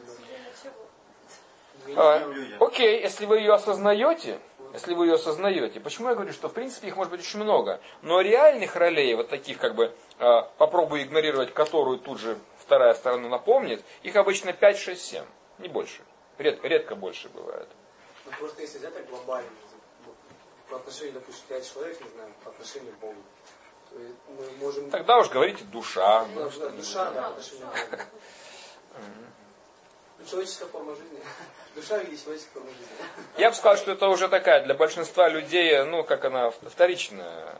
окей, если вы ее осознаете, почему я говорю, что в принципе их может быть очень много, но реальных ролей, вот таких как бы, попробую игнорировать, которую тут же вторая сторона напомнит, их обычно 5, 6, 7, не больше. Редко больше бывает. Ну просто если взять так глобально, по отношению, допустим, 5 человек, не знаю, по отношению к Богу, то мы можем... Тогда уж говорите душа. Да, душа, да, по отношению к Богу. Человеческая форма жизни. Душа и человеческая форма жизни. Я бы сказал, что это уже такая для большинства людей, ну, как она вторичная.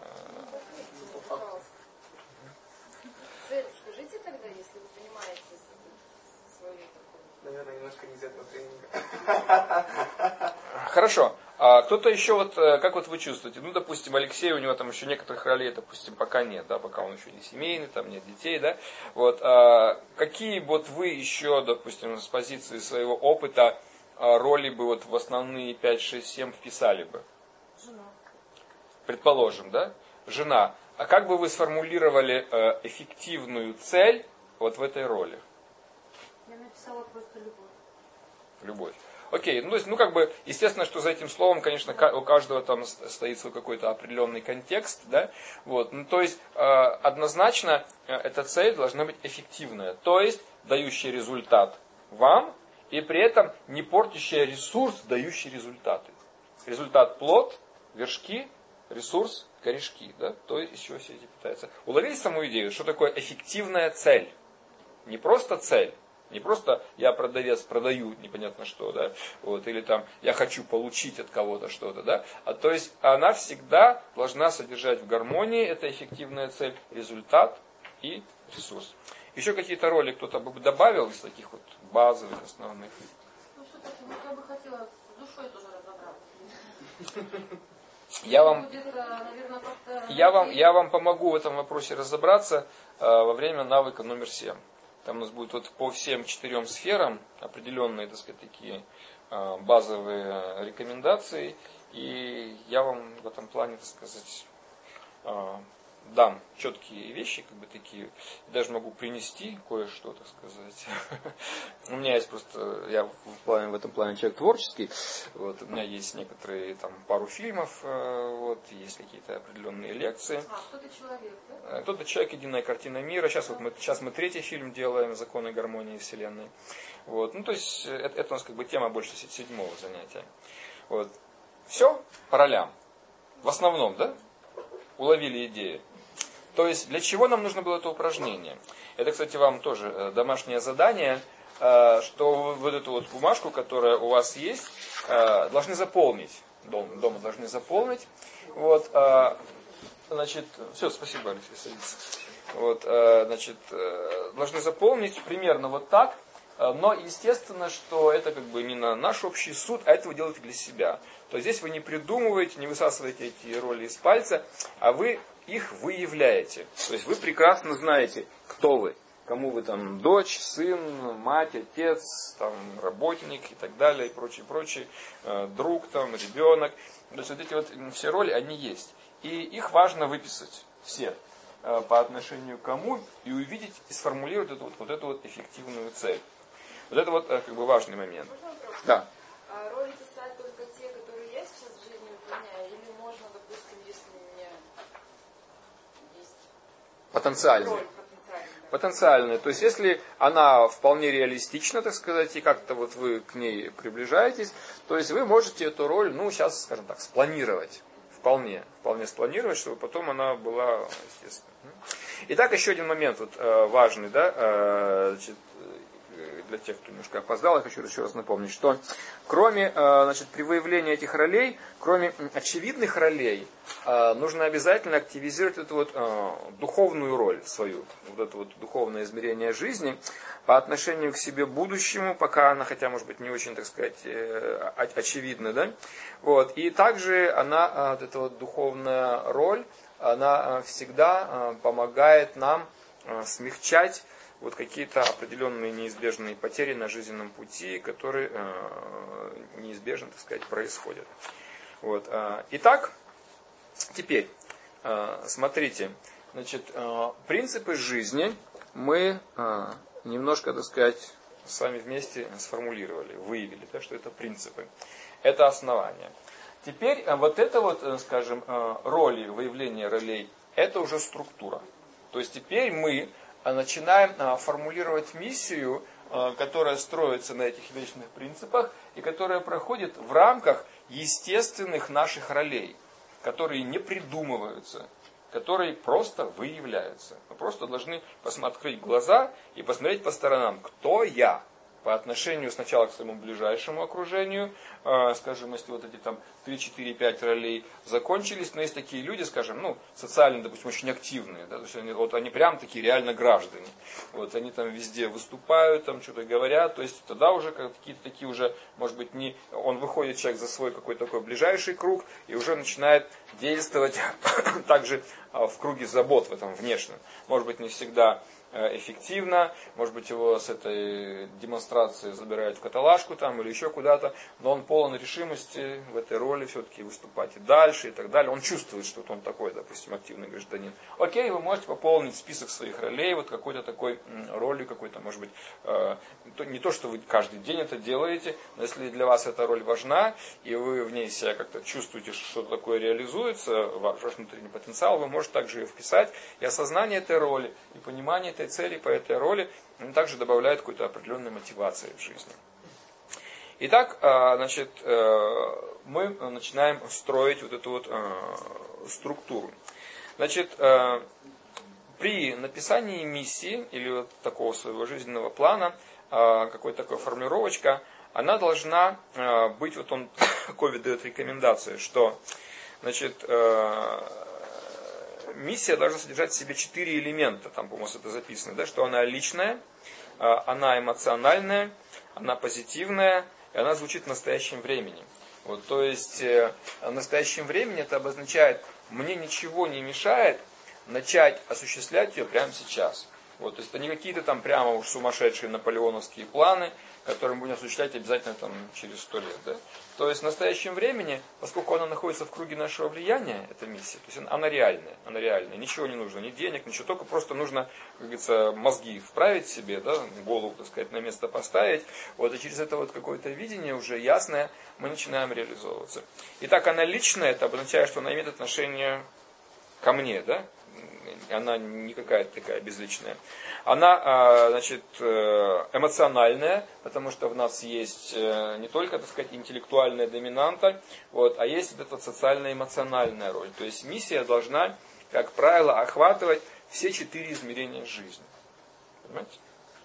Цель скажите тогда, если вы понимаете свою такую. Наверное, немножко не из этого тренинга. Хорошо. А кто-то еще, вот, как вот вы чувствуете? Ну, допустим, Алексей, у него там еще некоторых ролей, допустим, пока нет, да, пока он еще не семейный, там нет детей, да. Вот, какие вот вы еще, допустим, с позиции своего опыта роли бы вот в основные 5, 6, 7 вписали бы? Жена. Предположим, да? Жена. А как бы вы сформулировали эффективную цель вот в этой роли? Я написала просто любовь. Любовь. окей, ну, то есть, ну, как бы, естественно, что за этим словом, конечно, у каждого там стоит свой какой-то определенный контекст, да, вот, ну, то есть, однозначно, эта цель должна быть эффективная, то есть, дающая результат вам, и при этом не портящая ресурс, дающий результаты. Результат плод, вершки, ресурс, корешки, да, то есть, из чего все эти питаются. Уловили саму идею, что такое эффективная цель? Не просто цель. Не просто я продавец, продаю непонятно что, да, вот, или там я хочу получить от кого-то что-то, да, а то есть она всегда должна содержать в гармонии, это эффективная цель, результат и ресурс. Еще какие-то роли кто-то бы добавил из таких вот базовых, основных? Ну, все-таки я бы хотела с душой тоже разобраться. Я вам помогу в этом вопросе разобраться во время навыка номер 7. Там у нас будет вот по всем 4 сферам определенные, так сказать, такие базовые рекомендации. И я вам в этом плане, так сказать, дам четкие вещи, как бы такие. Даже могу принести кое-что, так сказать. У меня есть просто, я в этом плане человек творческий. Вот, у меня есть некоторые, там, пару фильмов, вот, есть какие-то определенные лекции. Кто-то человек, да? Кто-то человек, единая картина мира. Сейчас мы 3-й фильм делаем, «Законы гармонии Вселенной». Вот, ну, то есть, это у нас как бы тема больше 7-го занятия. Вот. Все по ролям. В основном, да? Уловили идею. То есть, для чего нам нужно было это упражнение? Это, кстати, вам тоже домашнее задание, что вот эту вот бумажку, которая у вас есть, должны заполнить. Дома должны заполнить. Вот, значит, все, спасибо, Алексей, садитесь. Вот, значит, должны заполнить примерно вот так. Но естественно, что это как бы не на наш общий суд, а это вы делаете для себя. То есть здесь вы не придумываете, не высасываете эти роли из пальца, а вы их выявляете. То есть вы прекрасно знаете, кто вы. Кому вы там дочь, сын, мать, отец, там, работник и так далее, и прочее, друг, там, ребенок. То есть вот эти вот все роли, они есть. И их важно выписать все по отношению к кому и увидеть и сформулировать вот эту вот эффективную цель. Вот это вот как бы важный момент. Да. А роли писать только те, которые я сейчас в жизни выполняю, или можно, допустим, если у меня есть Потенциальные. роль Потенциальная. То есть, если она вполне реалистична, так сказать, и как-то вот вы к ней приближаетесь, то есть вы можете эту роль, ну, сейчас, скажем так, спланировать. Вполне спланировать, чтобы потом она была естественной. Итак, еще один момент вот, важный, да, значит, для тех, кто немножко опоздал, я хочу еще раз напомнить, что кроме, значит, при выявлении этих ролей, кроме очевидных ролей, нужно обязательно активизировать эту вот духовную роль свою, вот это вот духовное измерение жизни по отношению к себе будущему, пока она, хотя, может быть, не очень, так сказать, очевидна, да, вот, и также она, вот эта вот духовная роль, она всегда помогает нам смягчать вот какие-то определенные неизбежные потери на жизненном пути, которые неизбежно, так сказать, происходят. Вот. Итак, теперь, смотрите, значит, принципы жизни мы немножко, так сказать, с вами вместе сформулировали, выявили, да, что это принципы. Это основание. Теперь вот это вот, скажем, роли, выявление ролей, это уже структура. То есть теперь мы начинаем формулировать миссию, которая строится на этих вечных принципах и которая проходит в рамках естественных наших ролей, которые не придумываются, которые просто выявляются. Мы просто должны открыть глаза и посмотреть по сторонам, кто я по отношению сначала к своему ближайшему окружению, скажем, если вот эти там 3, 4, 5 ролей закончились, но есть такие люди, скажем, ну, социально, допустим, очень активные, да, то есть они прям такие реально граждане, вот, они там везде выступают, там что-то говорят, то есть тогда уже какие-то такие уже, может быть, не, он выходит человек за свой какой-то такой ближайший круг и уже начинает действовать также в круге забот в этом внешнем, может быть, не всегда эффективно, может быть, его с этой демонстрации забирают в каталажку там или еще куда-то, но он полон решимости в этой роли все-таки выступать и дальше и так далее. Он чувствует, что он такой, допустим, активный гражданин. Окей, вы можете пополнить список своих ролей вот какой-то такой ролью, какой-то, может быть, не то, что вы каждый день это делаете, но если для вас эта роль важна, и вы в ней себя как-то чувствуете, что что-то такое реализуется, ваш внутренний потенциал, вы можете также ее вписать, и осознание этой роли, и понимание этой цели по этой роли также добавляет какой-то определенной мотивации в жизни. Итак, значит, мы начинаем строить вот эту вот структуру. Значит, при написании миссии или вот такого своего жизненного плана, какой-то такой формулировочка, она должна быть, вот он такой дает рекомендацию, что, значит, миссия должна содержать в себе 4 элемента, там, по-моему, это записано, да, что она личная, она эмоциональная, она позитивная, и она звучит в настоящем времени. Вот, то есть, в настоящем времени это обозначает, мне ничего не мешает начать осуществлять ее прямо сейчас. Вот, то есть это не какие-то там прямо уж сумасшедшие наполеоновские планы, которые мы будем осуществлять обязательно там, через 100 лет. Да? То есть в настоящем времени, поскольку она находится в круге нашего влияния, эта миссия, то есть она реальная, ничего не нужно, ни денег, ничего, только просто нужно, как говорится, мозги вправить себе, да, голову, так сказать, на место поставить. Вот, и через это вот какое-то видение уже ясное мы начинаем реализовываться. Итак, она личная, это обозначает, что она имеет отношение ко мне, да? Она не какая-то такая безличная. Она, значит, эмоциональная, потому что в нас есть не только, так сказать, интеллектуальная доминанта, вот, а есть вот эта социально-эмоциональная роль. То есть миссия должна, как правило, охватывать все 4 измерения жизни. Понимаете?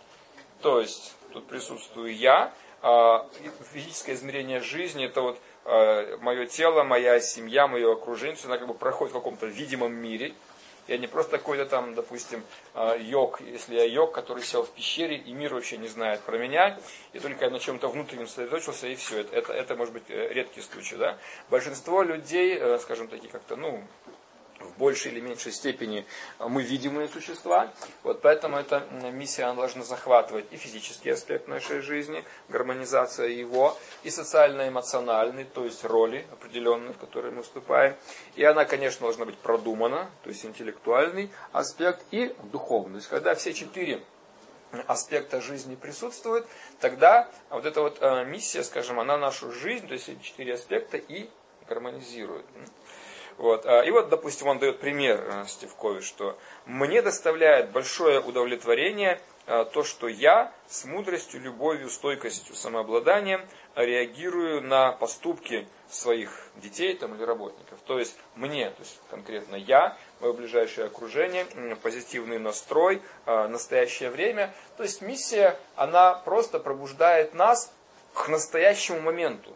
То есть тут присутствую я, физическое измерение жизни, это вот мое тело, моя семья, мое окружение, все она как бы проходит в каком-то видимом мире. Я не просто какой-то там, допустим, йог, если я йог, который сел в пещере, и мир вообще не знает про меня, и только я на чем-то внутреннем сосредоточился, и все. Это может быть редкий случай. Да? Большинство людей, скажем такие, как-то, ну, в большей или меньшей степени мы видимые существа. Вот поэтому эта миссия она должна захватывать и физический аспект нашей жизни, гармонизация его, и социально-эмоциональный, то есть роли определенные, в которые мы вступаем. И она, конечно, должна быть продумана, то есть интеллектуальный аспект, и духовный. То есть когда все 4 аспекта жизни присутствуют, тогда вот эта вот миссия, скажем, она нашу жизнь, то есть эти 4 аспекта и гармонизирует. Вот. И вот, допустим, он дает пример Стивкович, что мне доставляет большое удовлетворение то, что я с мудростью, любовью, стойкостью, самообладанием реагирую на поступки своих детей там, или работников. То есть мне, то есть конкретно я, мое ближайшее окружение, позитивный настрой, настоящее время. То есть миссия, она просто пробуждает нас к настоящему моменту,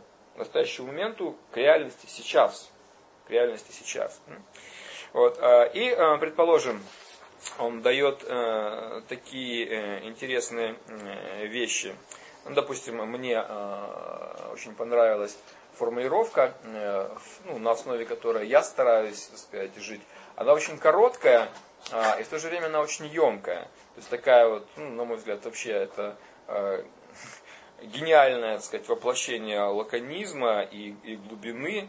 к реальности сейчас. К реальности сейчас. Вот. И, предположим, он дает такие интересные вещи. Ну, допустим, мне очень понравилась формулировка, ну, на основе которой я стараюсь, так сказать, жить. Она очень короткая, и в то же время она очень емкая. То есть такая вот, ну, на мой взгляд, вообще это гениальное, так сказать, воплощение лаконизма и глубины.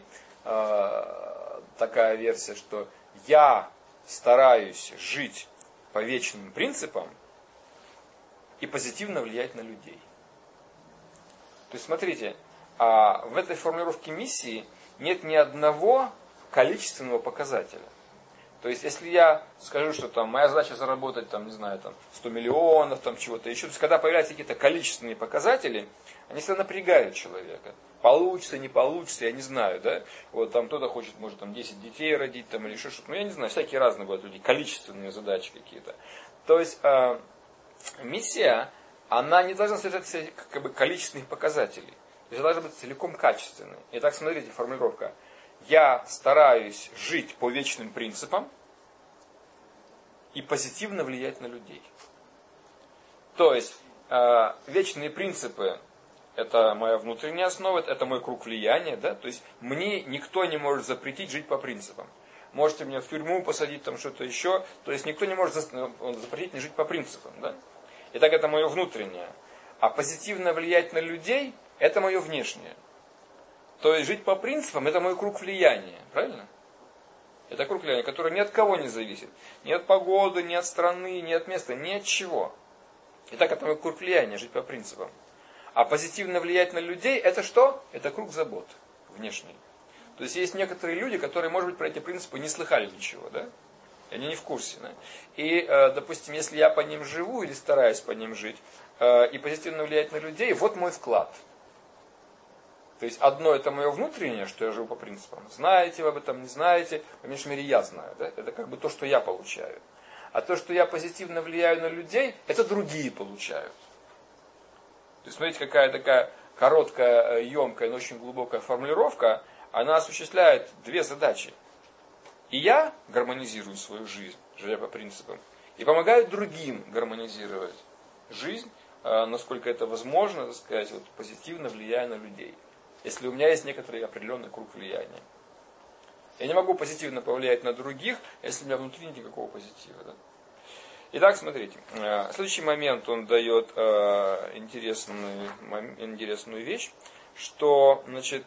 Такая версия, что я стараюсь жить по вечным принципам и позитивно влиять на людей. То есть, смотрите, в этой формулировке миссии нет ни одного количественного показателя. То есть, если я скажу, что там моя задача заработать, там, не знаю, там, 100 миллионов, там, чего-то еще, то есть, когда появляются какие-то количественные показатели, они всегда напрягают человека. Получится, не получится, я не знаю, да. Вот там кто-то хочет, может, там 10 детей родить, там, или еще что-то. Ну, я не знаю, всякие разные бывают люди, количественные задачи какие-то. То есть, миссия, она не должна содержать как бы количественных показателей. То есть, она должна быть целиком качественной. Итак, смотрите, формулировка. Я стараюсь жить по вечным принципам и позитивно влиять на людей. То есть, вечные принципы – это моя внутренняя основа, это мой круг влияния. Да? То есть, мне никто не может запретить жить по принципам. можете меня в тюрьму посадить, там что-то еще. То есть никто не может запретить мне жить по принципам. Да? Итак, это мое внутреннее. А позитивно влиять на людей, это мое внешнее. То есть жить по принципам, это мой круг влияния. Правильно? Это круг влияния, который ни от кого не зависит. Ни от погоды, ни от страны, ни от места, ни от чего. Итак, это мой круг влияния, жить по принципам. А позитивно влиять на людей, это что? Это круг забот внешний. То есть есть некоторые люди, которые, может быть, про эти принципы не слыхали ничего, да? Они не в курсе. Да? И, допустим, если я по ним живу или стараюсь по ним жить, и позитивно влиять на людей, вот мой вклад. То есть одно это мое внутреннее, что я живу по принципам. Знаете вы об этом, не знаете, по меньшей мере я знаю. Да? Это как бы то, что я получаю. А то, что я позитивно влияю на людей, это другие получают. То есть смотрите, какая такая короткая, емкая, но очень глубокая формулировка, она осуществляет две задачи. И я гармонизирую свою жизнь, живя по принципам, и помогаю другим гармонизировать жизнь, насколько это возможно, так сказать, вот, позитивно влияя на людей. Если у меня есть некоторый определенный круг влияния. Я не могу позитивно повлиять на других, если у меня внутри нет никакого позитива. Да? Итак, смотрите. Следующий момент, он дает интересную вещь, что, значит,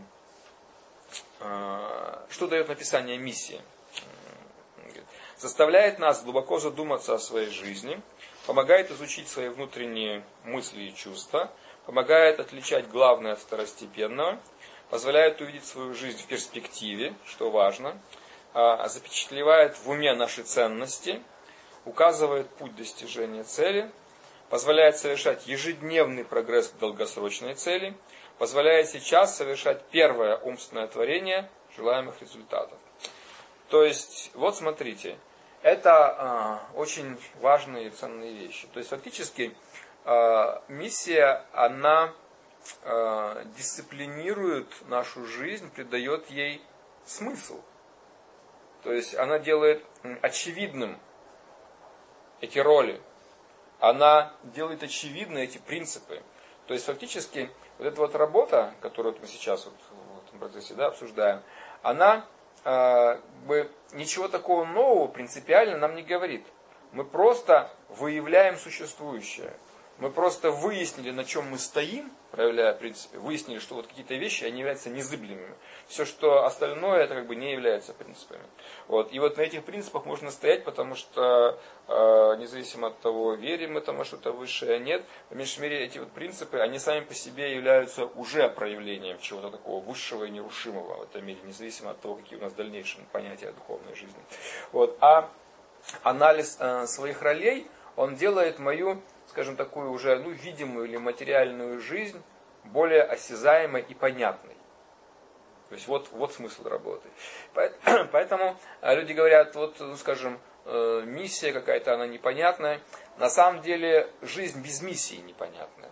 что дает написание миссии. Заставляет нас глубоко задуматься о своей жизни, помогает изучить свои внутренние мысли и чувства, помогает отличать главное от второстепенного, позволяет увидеть свою жизнь в перспективе, что важно, запечатлевает в уме наши ценности, указывает путь достижения цели, позволяет совершать ежедневный прогресс к долгосрочной цели, позволяет сейчас совершать первое умственное творение желаемых результатов. То есть, вот смотрите, это очень важные и ценные вещи. То есть, фактически, миссия, она дисциплинирует нашу жизнь, придает ей смысл. То есть, она делает очевидным эти роли. Она делает очевидны эти принципы. То есть, фактически, вот эта вот работа, которую мы сейчас вот в этом процессе, да, обсуждаем, она ничего такого нового принципиально нам не говорит. Мы просто выявляем существующее. Мы просто выяснили, на чем мы стоим, проявляя принципы, выяснили, что вот какие-то вещи, они являются незыблемыми. Все, что остальное, это как бы не является принципами. Вот. И вот на этих принципах можно стоять, потому что, независимо от того, верим мы там во что-то высшее, нет, по меньшей мере, эти вот принципы, они сами по себе являются уже проявлением чего-то такого высшего и нерушимого в этом мире, независимо от того, какие у нас дальнейшие понятия духовной жизни. Вот. А анализ своих ролей, он делает мою, скажем, такую уже видимую или материальную жизнь более осязаемой и понятной. То есть вот смысл работы. Поэтому люди говорят, вот, скажем, миссия какая-то, она непонятная. На самом деле жизнь без миссии непонятная.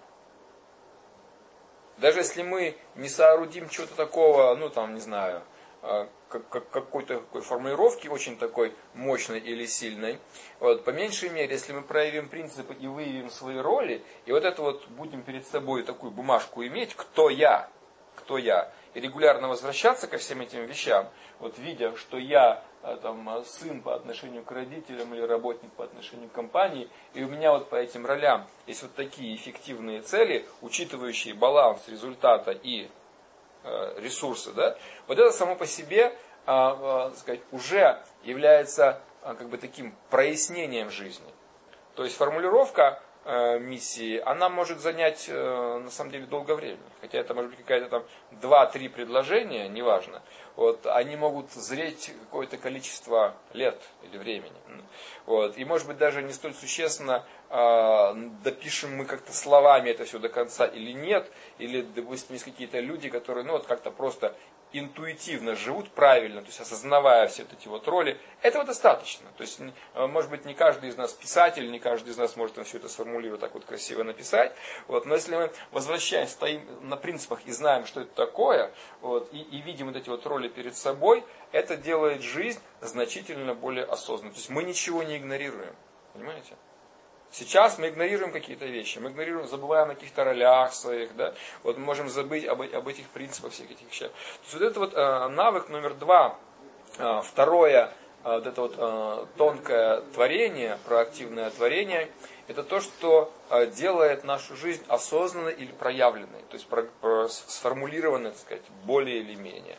Даже если мы не соорудим чего-то такого, не знаю, какой-то такой формулировки очень такой мощной или сильной, вот, по меньшей мере, если мы проявим принципы и выявим свои роли, и вот это вот будем перед собой такую бумажку иметь, кто я, и регулярно возвращаться ко всем этим вещам, вот видя, что я сын по отношению к родителям или работник по отношению к компании, и у меня вот по этим ролям есть вот такие эффективные цели, учитывающие баланс результата и ресурсы, да, вот это само по себе, сказать, уже является как бы таким прояснением жизни. То есть формулировка миссии, она может занять на самом деле долгое время. Хотя это может быть какая-то там 2-3 предложения, неважно. Вот, они могут зреть какое-то количество лет или времени. Вот, и может быть даже не столь существенно, допишем мы как-то словами это все до конца или нет. Или, допустим, есть какие-то люди, которые как-то просто интуитивно живут правильно, то есть осознавая все эти вот роли, этого достаточно. То есть, может быть, не каждый из нас писатель, не каждый из нас может все это сформулировать, так вот красиво написать. Вот. Но если мы возвращаемся, стоим на принципах и знаем, что это такое, вот, и видим вот эти вот роли перед собой, это делает жизнь значительно более осознанной. То есть мы ничего не игнорируем. Понимаете? Сейчас мы игнорируем какие-то вещи, мы игнорируем, забываем о каких-то ролях своих, да? Вот мы можем забыть об этих принципах, всех этих вещах. То есть вот это вот навык номер 2 Второе, вот это вот тонкое творение, проактивное творение, это то, что делает нашу жизнь осознанной или проявленной, то есть сформулированной, так сказать, более или менее.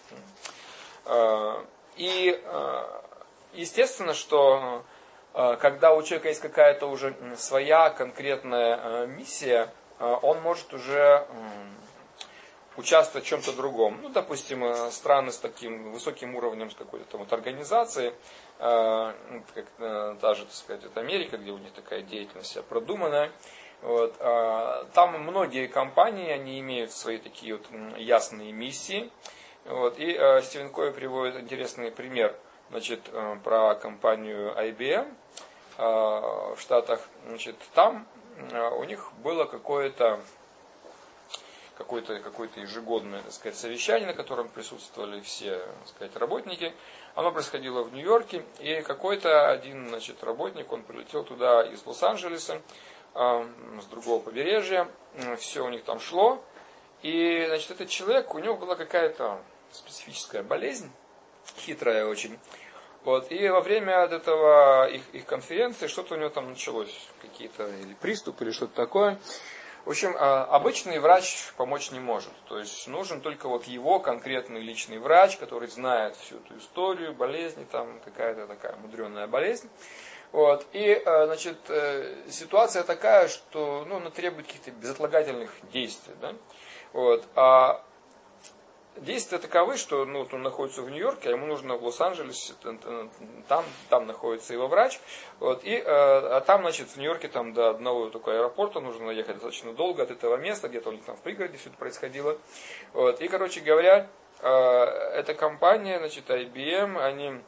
И естественно, что когда у человека есть какая-то уже своя конкретная миссия, он может уже участвовать в чем-то другом. Ну, допустим, страны с таким высоким уровнем, с какой-то там вот организацией, как та же, так сказать, это Америка, где у них такая деятельность вся продуманная. Вот, там многие компании, они имеют свои такие вот ясные миссии. Вот, и Стивен Кови приводит интересный пример, значит, про компанию IBM в Штатах. Значит, там у них было какое-то ежегодное, так сказать, совещание, на котором присутствовали все, так сказать, работники. Оно происходило в Нью-Йорке, и какой-то один, значит, работник, он прилетел туда из Лос-Анджелеса, с другого побережья, все у них там шло, и, значит, этот человек, у него была какая-то специфическая болезнь, хитрая очень. Вот, и во время от этого их конференции что-то у него там началось, какие-то или приступы, или что-то такое. В общем, обычный врач помочь не может. То есть нужен только вот его конкретный личный врач, который знает всю эту историю болезни, там какая-то такая мудреная болезнь. Вот. И, значит, ситуация такая, что она требует каких-то безотлагательных действий. Да? Вот. А действия таковы, что он находится в Нью-Йорке, а ему нужно в Лос-Анджелесе, там находится его врач. Вот, и там, значит, в Нью-Йорке там, до одного только аэропорта нужно ехать достаточно долго от этого места, где-то у них там в пригороде все это происходило. Вот, и, короче говоря, эта компания, значит, IBM, они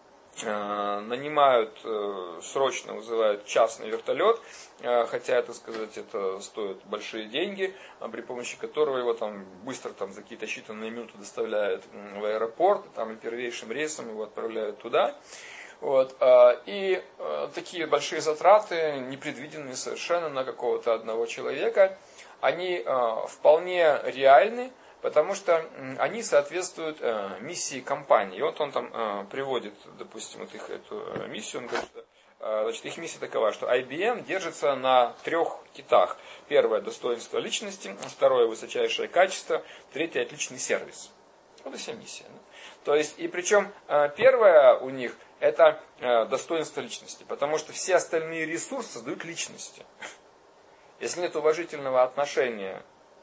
нанимают, срочно вызывают частный вертолет, хотя, так сказать, это стоит большие деньги, при помощи которого его там быстро там, за какие-то считанные минуты доставляют в аэропорт, там и первейшим рейсом его отправляют туда. Вот. И такие большие затраты, непредвиденные совершенно на какого-то одного человека, они вполне реальны, потому что они соответствуют миссии компании. И вот он там приводит, допустим, вот их эту миссию, он говорит, что значит, их миссия такова, что IBM держится на 3 китах. Первое – достоинство личности, второе – высочайшее качество, третье – отличный сервис. Вот и вся миссия. Да? То есть, и причем первое у них – это достоинство личности, потому что все остальные ресурсы создают личности. Если нет уважительного отношения,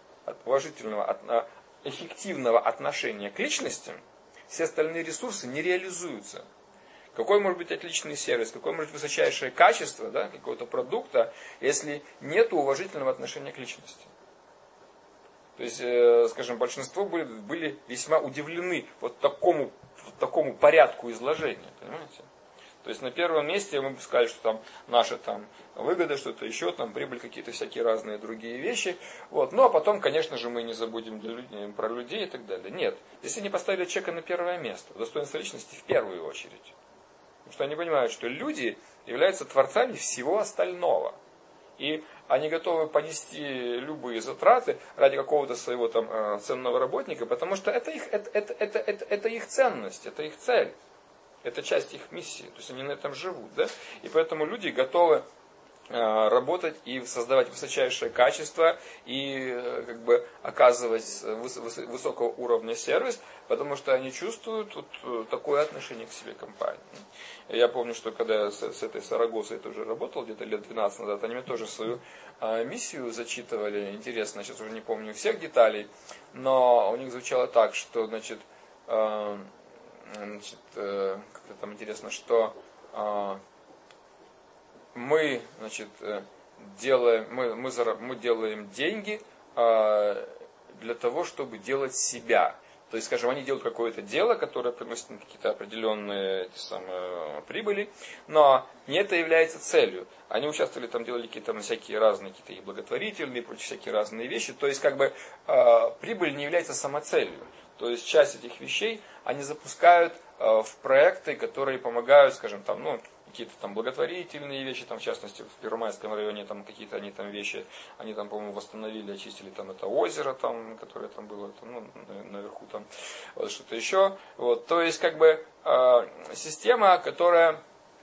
эффективного отношения к личности, все остальные ресурсы не реализуются. Какой может быть отличный сервис, какое может быть высочайшее качество, да, какого-то продукта, если нет уважительного отношения к личности. То есть, скажем, большинство были весьма удивлены вот такому порядку изложения, понимаете? То есть на первом месте мы бы сказали, что там наша там выгода, что-то еще, там прибыль, какие-то всякие разные другие вещи. Вот. Ну а потом, конечно же, мы не забудем про людей и так далее. Нет. Здесь они поставили человека на первое место. Достоинство личности в первую очередь. Потому что они понимают, что люди являются творцами всего остального. И они готовы понести любые затраты ради какого-то своего там ценного работника, потому что это их ценность, это их цель. Это часть их миссии, то есть они на этом живут, да? И поэтому люди готовы работать и создавать высочайшее качество и как бы оказывать высокого уровня сервис, потому что они чувствуют вот такое отношение к себе компании. Я помню, что когда я с этой Сарагосой тоже работал, где-то лет 12 назад, они мне тоже свою миссию зачитывали. Интересно, сейчас уже не помню всех деталей, но у них звучало так, что, значит, как-то там интересно, что мы, значит, мы делаем деньги для того, чтобы делать себя. То есть, скажем, они делают какое-то дело, которое приносит им какие-то определенные прибыли, но не это является целью. Они участвовали, там делали какие-то всякие разные, какие-то и благотворительные, и прочие всякие разные вещи. То есть, как бы, прибыль не является самоцелью. То есть, часть этих вещей они запускают в проекты, которые помогают, скажем, там, какие-то там благотворительные вещи, там, в частности, в Первомайском районе там какие-то они там вещи, они там, по-моему, восстановили, очистили там это озеро, там, которое там было, там, ну, наверху там, вот что-то еще. Вот, то есть, как бы, система, которая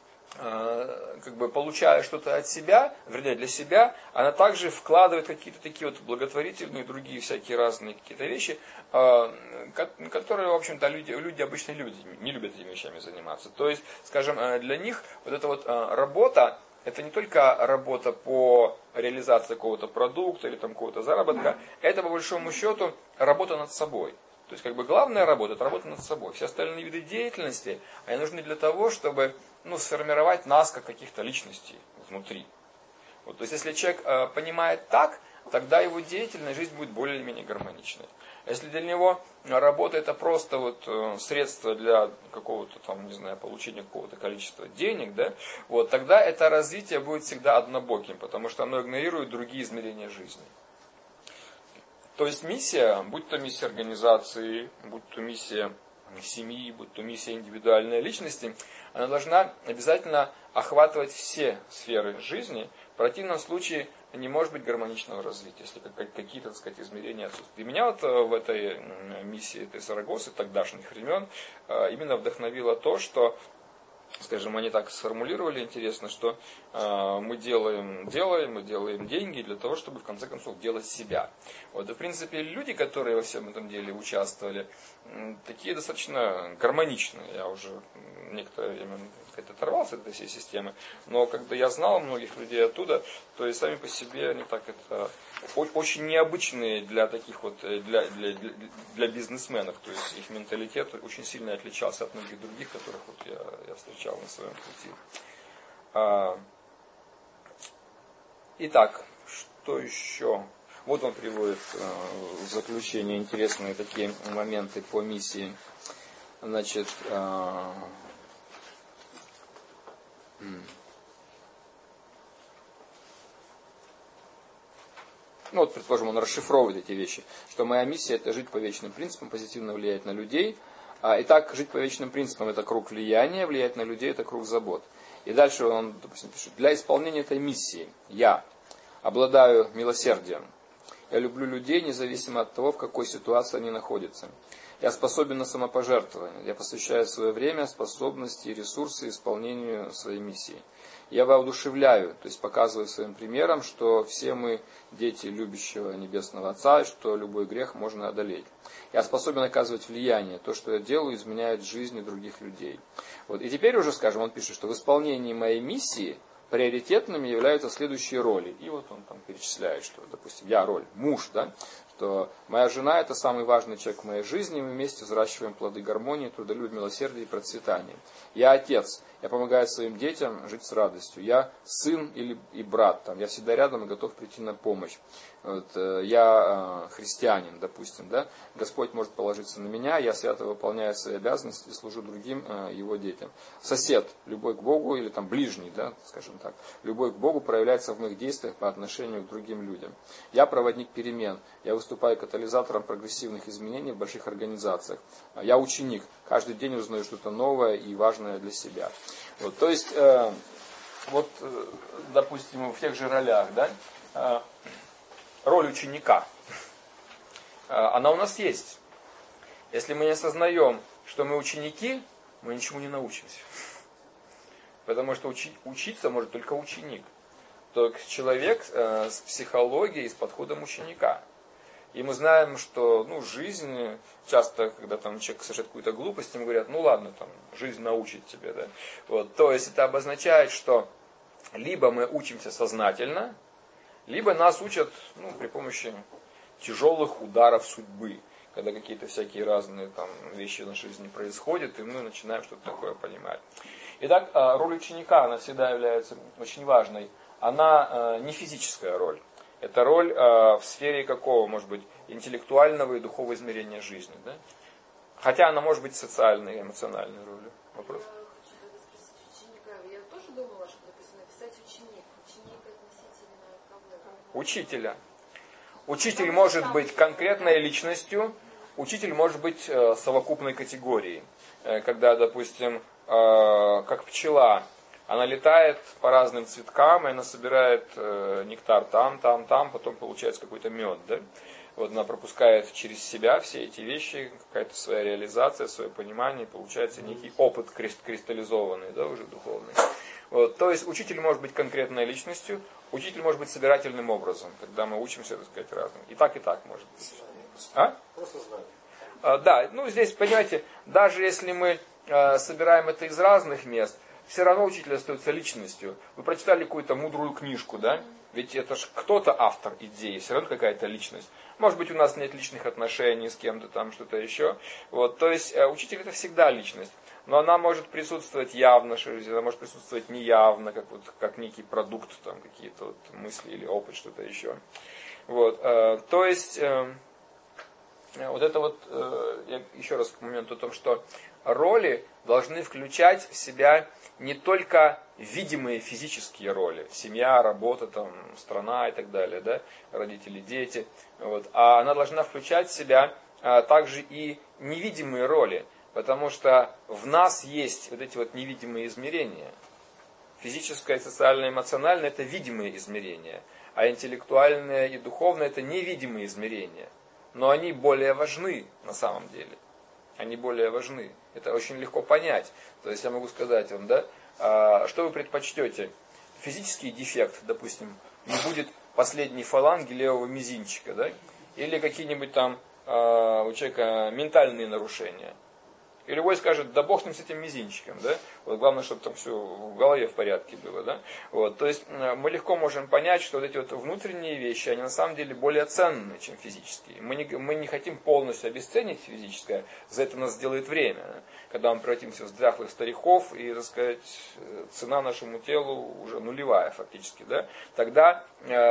как бы получая что-то от себя, вернее для себя, она также вкладывает какие-то такие вот благотворительные, другие всякие разные какие-то вещи, которые, в общем-то, люди обычно не любят этими вещами заниматься. То есть, скажем, для них вот эта вот работа, это не только работа по реализации какого-то продукта или там какого-то заработка, это по большому счету работа над собой. То есть, как бы главная работа, это работа над собой. Все остальные виды деятельности, они нужны для того, чтобы сформировать нас как каких-то личностей внутри. Вот, то есть, если человек понимает так, тогда его деятельная жизнь будет более или менее гармоничной. Если для него работа это просто вот средство для какого-то там, не знаю, получения какого-то количества денег, да, вот, тогда это развитие будет всегда однобоким, потому что оно игнорирует другие измерения жизни. То есть миссия, будь то миссия организации, будь то миссия семьи, будь то миссия индивидуальной личности, она должна обязательно охватывать все сферы жизни. В противном случае не может быть гармоничного развития, если какие-то, так сказать, измерения отсутствуют. И меня вот в этой миссии этой Сарагосы тогдашних времен именно вдохновило то, что, скажем, они так сформулировали интересно, что мы делаем деньги для того, чтобы в конце концов делать себя. Вот, и в принципе люди, которые во всем этом деле участвовали, такие достаточно гармоничные. Я уже некоторое время оторвался от этой всей системы, но когда я знал многих людей оттуда, то и сами по себе они так это очень необычные для таких вот для бизнесменов, то есть их менталитет очень сильно отличался от многих других, которых вот я встречал на своем пути. Итак, что еще? Вот он приводит в заключение интересные такие моменты по миссии. Значит, вот, предположим, он расшифровывает эти вещи, что моя миссия это жить по вечным принципам, позитивно влиять на людей. Итак, жить по вечным принципам это круг влияния, влиять на людей это круг забот. И дальше он, допустим, пишет, для исполнения этой миссии я обладаю милосердием. Я люблю людей, независимо от того, в какой ситуации они находятся. Я способен на самопожертвование. Я посвящаю свое время, способности и ресурсы исполнению своей миссии. Я воодушевляю, то есть показываю своим примером, что все мы дети любящего Небесного Отца, и что любой грех можно одолеть. Я способен оказывать влияние. То, что я делаю, изменяет жизни других людей. Вот. И теперь уже, скажем, он пишет, что в исполнении моей миссии приоритетными являются следующие роли. И вот он там перечисляет, что, допустим, я роль муж, да, что моя жена это самый важный человек в моей жизни, мы вместе взращиваем плоды гармонии, трудолюбия, милосердия и процветания. Я отец, я помогаю своим детям жить с радостью. Я сын и брат, там, я всегда рядом и готов прийти на помощь. Вот, я христианин, допустим, да? Господь может положиться на меня, я свято выполняю свои обязанности и служу другим его детям. Сосед, любовь к Богу или там ближний, да, скажем так, любовь к Богу проявляется в моих действиях по отношению к другим людям. Я проводник перемен, я выступаю катализатором прогрессивных изменений в больших организациях. Я ученик, каждый день узнаю что-то новое и важное для себя. Вот, то есть, допустим, в тех же ролях, да, роль ученика, она у нас есть. Если мы не осознаем, что мы ученики, мы ничему не научимся. Потому что учиться может только ученик. Только человек с психологией, с подходом ученика. И мы знаем, что жизнь, часто, когда там человек совершает какую-то глупость, ему говорят, ладно, там, жизнь научит тебя. Да? Вот, то есть это обозначает, что либо мы учимся сознательно, либо нас учат при помощи тяжелых ударов судьбы, когда какие-то всякие разные там вещи в нашей жизни происходят, и мы начинаем что-то такое понимать. Итак, роль ученика, она всегда является очень важной. Она не физическая роль. Это роль в сфере какого, может быть, интеллектуального и духовного измерения жизни. Да? Хотя она может быть социальной и эмоциональной ролью. Вопрос? Я тоже думала, что написать ученик. Ученик относительно кого? Учителя. Учитель может быть конкретной личностью, учитель может быть совокупной категорией. Когда, допустим, как пчела, Она летает по разным цветкам, и она собирает нектар там, потом получается какой-то мед. Да? Вот она пропускает через себя все эти вещи, какая-то своя реализация, свое понимание, получается некий опыт кристаллизованный, да, уже духовный. Вот, то есть учитель может быть конкретной личностью, учитель может быть собирательным образом, когда мы учимся, так сказать, разным. И так может быть. А? Просто знание. Да, ну здесь, понимаете, даже если мы собираем это из разных мест, все равно учитель остается личностью. Вы прочитали какую-то мудрую книжку, да? Ведь это же кто-то автор идеи, все равно какая-то личность. Может быть, у нас нет личных отношений с кем-то там, что-то еще. Вот, то есть учитель это всегда личность. Но она может присутствовать явно в жизни, она может присутствовать неявно, как некий продукт, там, какие-то вот мысли или опыт, что-то еще. Вот, то есть, вот это вот, я еще раз к моменту о том, что роли должны включать в себя не только видимые физические роли, семья, работа, там, страна и так далее, да, родители, дети, вот, а она должна включать в себя также и невидимые роли, потому что в нас есть вот эти вот невидимые измерения. Физическое, социальное, эмоциональное – это видимые измерения, а интеллектуальное и духовное – это невидимые измерения. Но они более важны на самом деле. Они более важны. Это очень легко понять. То есть я могу сказать вам, да, что вы предпочтете? Физический дефект, допустим, не будет последней фаланги левого мизинчика, да? Или какие-нибудь там у человека ментальные нарушения. И любой скажет, да бог с ним, с этим мизинчиком, да? Вот главное, чтобы там все в голове в порядке было, да? Вот, то есть мы легко можем понять, что вот эти вот внутренние вещи, они на самом деле более ценные, чем физические. Мы не хотим полностью обесценить физическое, за это нас сделает время. Да? Когда мы превратимся в дряхлых стариков, и, так сказать, цена нашему телу уже нулевая фактически, да? Тогда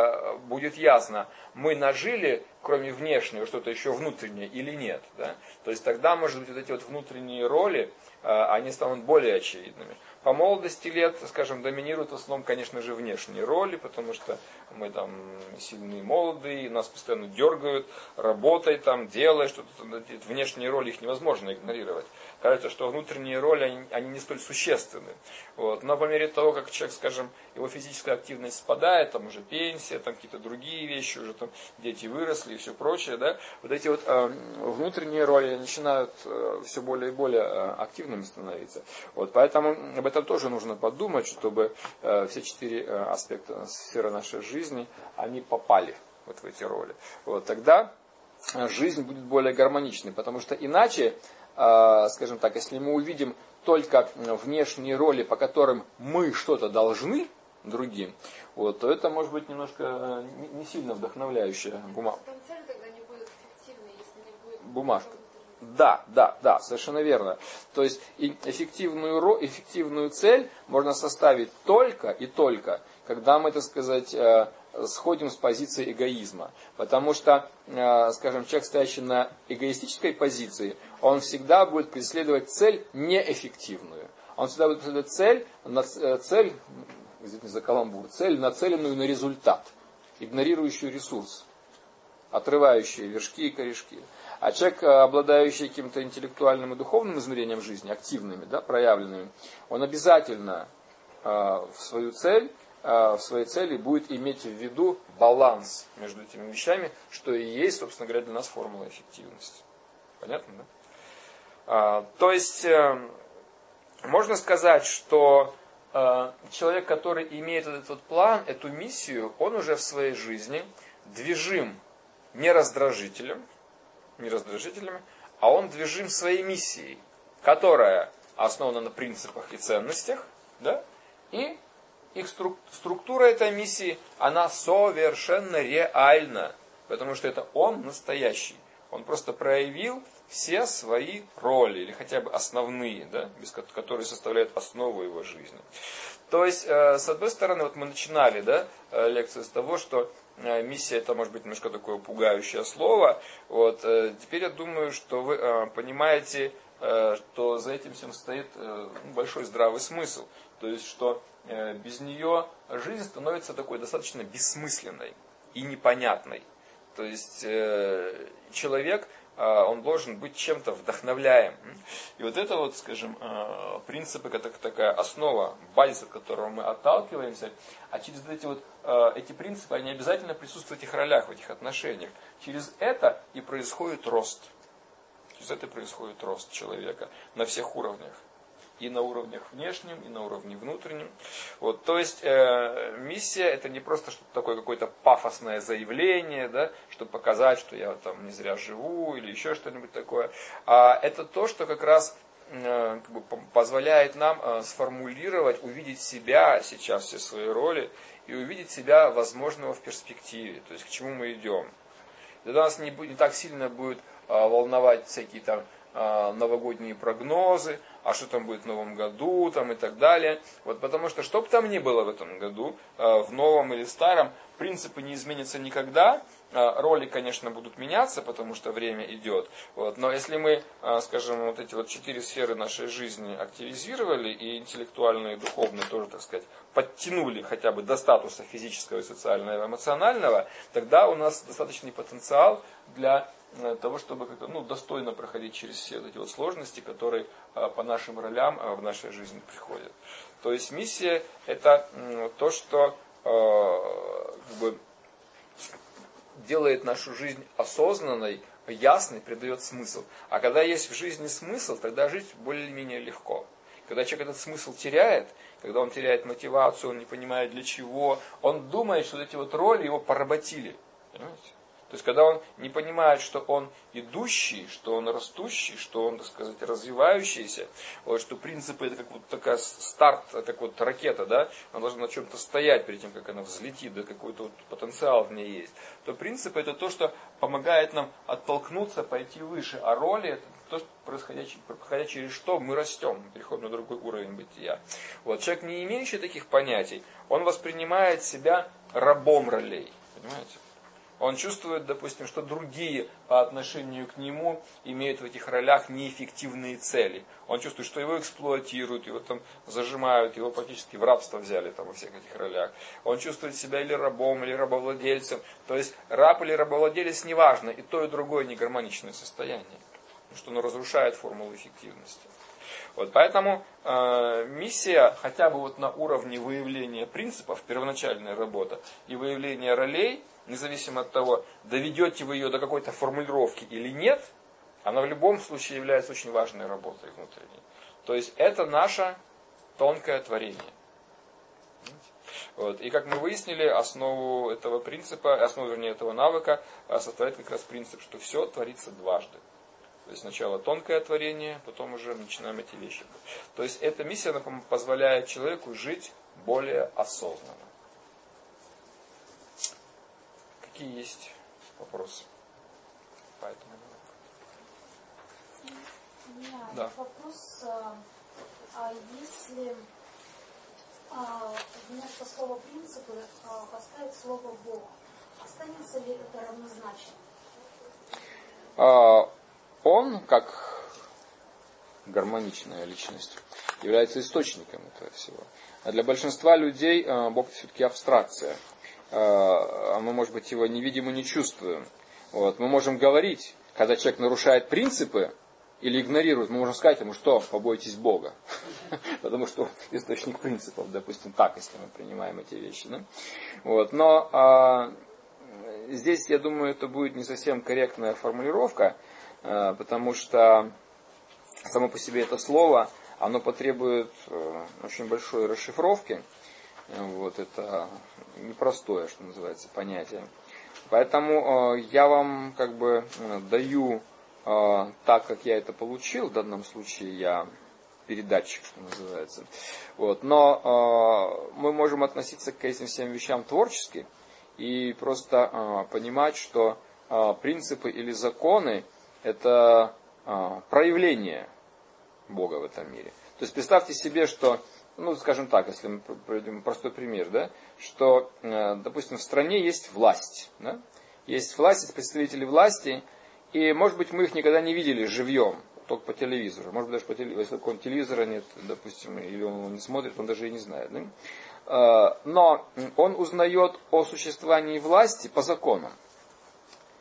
будет ясно, мы нажили, кроме внешнего, что-то еще внутреннее или нет. Да? То есть тогда, может быть, вот эти вот внутренние роли, они станут более очевидными. По молодости лет, скажем, доминируют в основном, конечно же, внешние роли, потому что мы там сильные, молодые, нас постоянно дергают, работай там, делай что-то. Внешние роли их невозможно игнорировать. Кажется, что внутренние роли, они не столь существенны. Вот. Но по мере того, как человек, скажем, его физическая активность спадает, там уже пенсия, там какие-то другие вещи, уже там дети выросли и все прочее, да, вот эти вот внутренние роли начинают все более и более активными становиться. Вот. Поэтому об этом тоже нужно подумать, чтобы все 4 аспекта сферы нашей жизни, они попали вот в эти роли. Вот. Тогда жизнь будет более гармоничной, потому что иначе, скажем так, если мы увидим только внешние роли, по которым мы что-то должны другим, вот, то это может быть немножко не сильно вдохновляющая бумажка. Да, совершенно верно. То есть эффективную цель можно составить только и только, когда мы, так сказать, сходим с позиции эгоизма. Потому что, скажем, человек, стоящий на эгоистической позиции, он всегда будет преследовать цель неэффективную. Он всегда будет преследовать цель, извините за каламбур, цель, нацеленную на результат, игнорирующую ресурс, отрывающие вершки и корешки. А человек, обладающий каким-то интеллектуальным и духовным измерением жизни, активными, да, проявленными, он обязательно в своей цели будет иметь в виду баланс между этими вещами, что и есть, собственно говоря, для нас формула эффективности. Понятно, да? То есть, можно сказать, что человек, который имеет этот вот план, эту миссию, он уже в своей жизни движим не раздражителями, а он движим своей миссией, которая основана на принципах и ценностях, да, и их структура этой миссии, она совершенно реальна, потому что это он настоящий. Он просто проявил все свои роли, или хотя бы основные, да, которые составляют основу его жизни. То есть, с одной стороны, вот мы начинали, да, лекцию с того, что миссия — это может быть немножко такое пугающее слово. Вот, теперь я думаю, что вы понимаете, что за этим всем стоит большой здравый смысл. То есть, что без нее жизнь становится такой достаточно бессмысленной и непонятной. То есть человек он должен быть чем-то вдохновляем. И вот это вот, скажем, принципы, как такая основа, базис, от которого мы отталкиваемся, а через эти принципы, они обязательно присутствуют в этих ролях, в этих отношениях. Через это и происходит рост. Через это происходит рост человека на всех уровнях. И на уровнях внешнем, и на уровне внутреннем. Вот, то есть миссия это не просто что-то такое какое-то пафосное заявление, да, чтобы показать, что я там не зря живу или еще что-нибудь такое. А это то, что как раз позволяет нам сформулировать, увидеть себя сейчас, все свои роли, и увидеть себя возможного в перспективе. То есть к чему мы идем. Тогда нас не так сильно будет волновать всякие там новогодние прогнозы, а что там будет в новом году там, и так далее. Вот, потому что что бы там ни было в этом году, в новом или старом, принципы не изменятся никогда. Роли, конечно, будут меняться, потому что время идет. Вот, но если мы, скажем, вот эти вот 4 сферы нашей жизни активизировали и интеллектуально, и духовно тоже, так сказать, подтянули хотя бы до статуса физического, социального и эмоционального, тогда у нас достаточный потенциал для того, чтобы как-то, достойно проходить через все эти вот сложности, которые по нашим ролям в нашей жизни приходят. То есть миссия это то, что делает нашу жизнь осознанной, ясной, придает смысл. А когда есть в жизни смысл, тогда жить более-менее легко. Когда человек этот смысл теряет, когда он теряет мотивацию, он не понимает для чего, он думает, что эти вот роли его поработили. Понимаете? То есть, когда он не понимает, что он идущий, что он растущий, что он, так сказать, развивающийся, вот, что принципы это как вот такая старт, как вот ракета, да, она должна на чем-то стоять перед тем, как она взлетит, да, какой-то вот потенциал в ней есть, то принципы это то, что помогает нам оттолкнуться, пойти выше, а роли это то, что проходя через что мы растем, мы переходим на другой уровень бытия. Вот, человек, не имеющий таких понятий, он воспринимает себя рабом ролей, понимаете? Он чувствует, допустим, что другие по отношению к нему имеют в этих ролях неэффективные цели. Он чувствует, что его эксплуатируют, его там зажимают, его практически в рабство взяли там во всех этих ролях. Он чувствует себя или рабом, или рабовладельцем. То есть раб или рабовладелец неважно, и то, и другое не гармоничное состояние. Потому что оно разрушает формулу эффективности. Вот, поэтому миссия хотя бы вот на уровне выявления принципов, первоначальная работа, и выявления ролей, независимо от того, доведете вы ее до какой-то формулировки или нет, она в любом случае является очень важной работой внутренней. То есть это наше тонкое творение. Вот. И как мы выяснили, основу этого принципа, основу, вернее, этого навыка составляет как раз принцип, что все творится дважды. То есть сначала тонкое творение, потом уже начинаем эти вещи. То есть эта миссия она позволяет человеку жить более осознанно. Какие есть вопросы по этому? У меня да. Вопрос, если вместо слова принципы поставить слово Бог, останется ли это равнозначно? Он, как гармоничная личность, является источником этого всего. А для большинства людей Бог все-таки абстракция. Мы, может быть, его не видим и не чувствуем. Вот. Мы можем говорить, когда человек нарушает принципы или игнорирует, мы можем сказать ему, что побойтесь Бога. Потому что источник принципов, допустим, так, если мы принимаем эти вещи. Вот. Но здесь, я думаю, это будет не совсем корректная формулировка, потому что само по себе это слово, оно потребует очень большой расшифровки. Вот, это непростое, что называется, понятие. Поэтому я вам как бы даю так, как я это получил. В данном случае я передатчик, что называется. Вот, но мы можем относиться к этим всем вещам творчески и просто понимать, что принципы или законы это проявление Бога в этом мире. То есть представьте себе, что, скажем так, если мы проведем простой пример, да, что, допустим, в стране есть власть. Да? Есть власть, есть представители власти, и, может быть, мы их никогда не видели живьем, только по телевизору. Может быть, даже по телевизору, если какого-нибудь телевизора нет, допустим, или он его не смотрит, он даже и не знает. Да? Но он узнает о существовании власти по законам.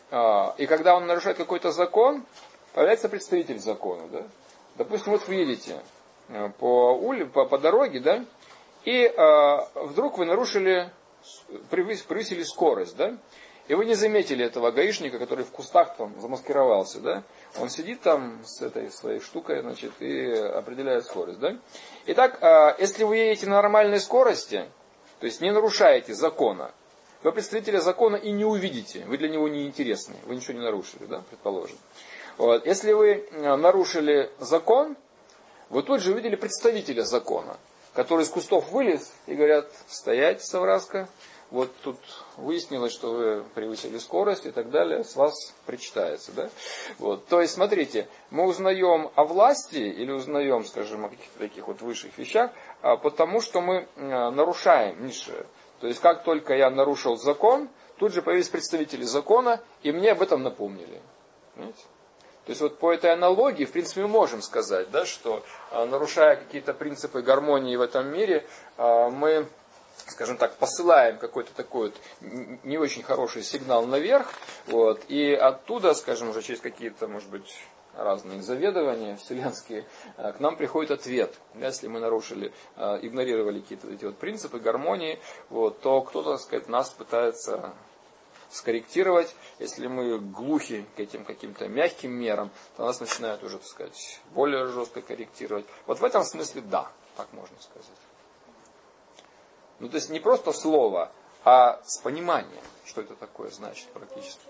И когда он нарушает какой-то закон, появляется представитель закона. Да? Допустим, вот вы едете по дороге, да, и вдруг вы превысили скорость, да, и вы не заметили этого гаишника, который в кустах там замаскировался, да, он сидит там с этой своей штукой, значит, и определяет скорость, да. Итак, если вы едете на нормальной скорости, то есть не нарушаете закона, вы представителя закона и не увидите, вы для него не интересны, вы ничего не нарушили, да, предположим. Вот. Если вы нарушили закон, вы тут же увидели представителя закона, который из кустов вылез и говорят: стоять, совраска, вот тут выяснилось, что вы превысили скорость и так далее, с вас причитается. Да? Вот. То есть, смотрите, мы узнаем о власти или узнаем, скажем, о каких-то таких вот высших вещах, потому что мы нарушаем низшее. То есть, как только я нарушил закон, тут же появились представители закона, и мне об этом напомнили. Понимаете? То есть вот по этой аналогии, в принципе, мы можем сказать, да, что нарушая какие-то принципы гармонии в этом мире, мы, скажем так, посылаем какой-то такой вот не очень хороший сигнал наверх, вот, и оттуда, скажем, уже через какие-то, может быть, разные заведования вселенские, к нам приходит ответ. Если мы нарушили, игнорировали какие-то эти вот принципы гармонии, вот, то кто-то, так сказать, нас пытается скорректировать. Если мы глухи к этим каким-то мягким мерам, то нас начинают уже, так сказать, более жестко корректировать. Вот в этом смысле да, так можно сказать. Ну, то есть не просто слово, а с пониманием, что это такое значит практически.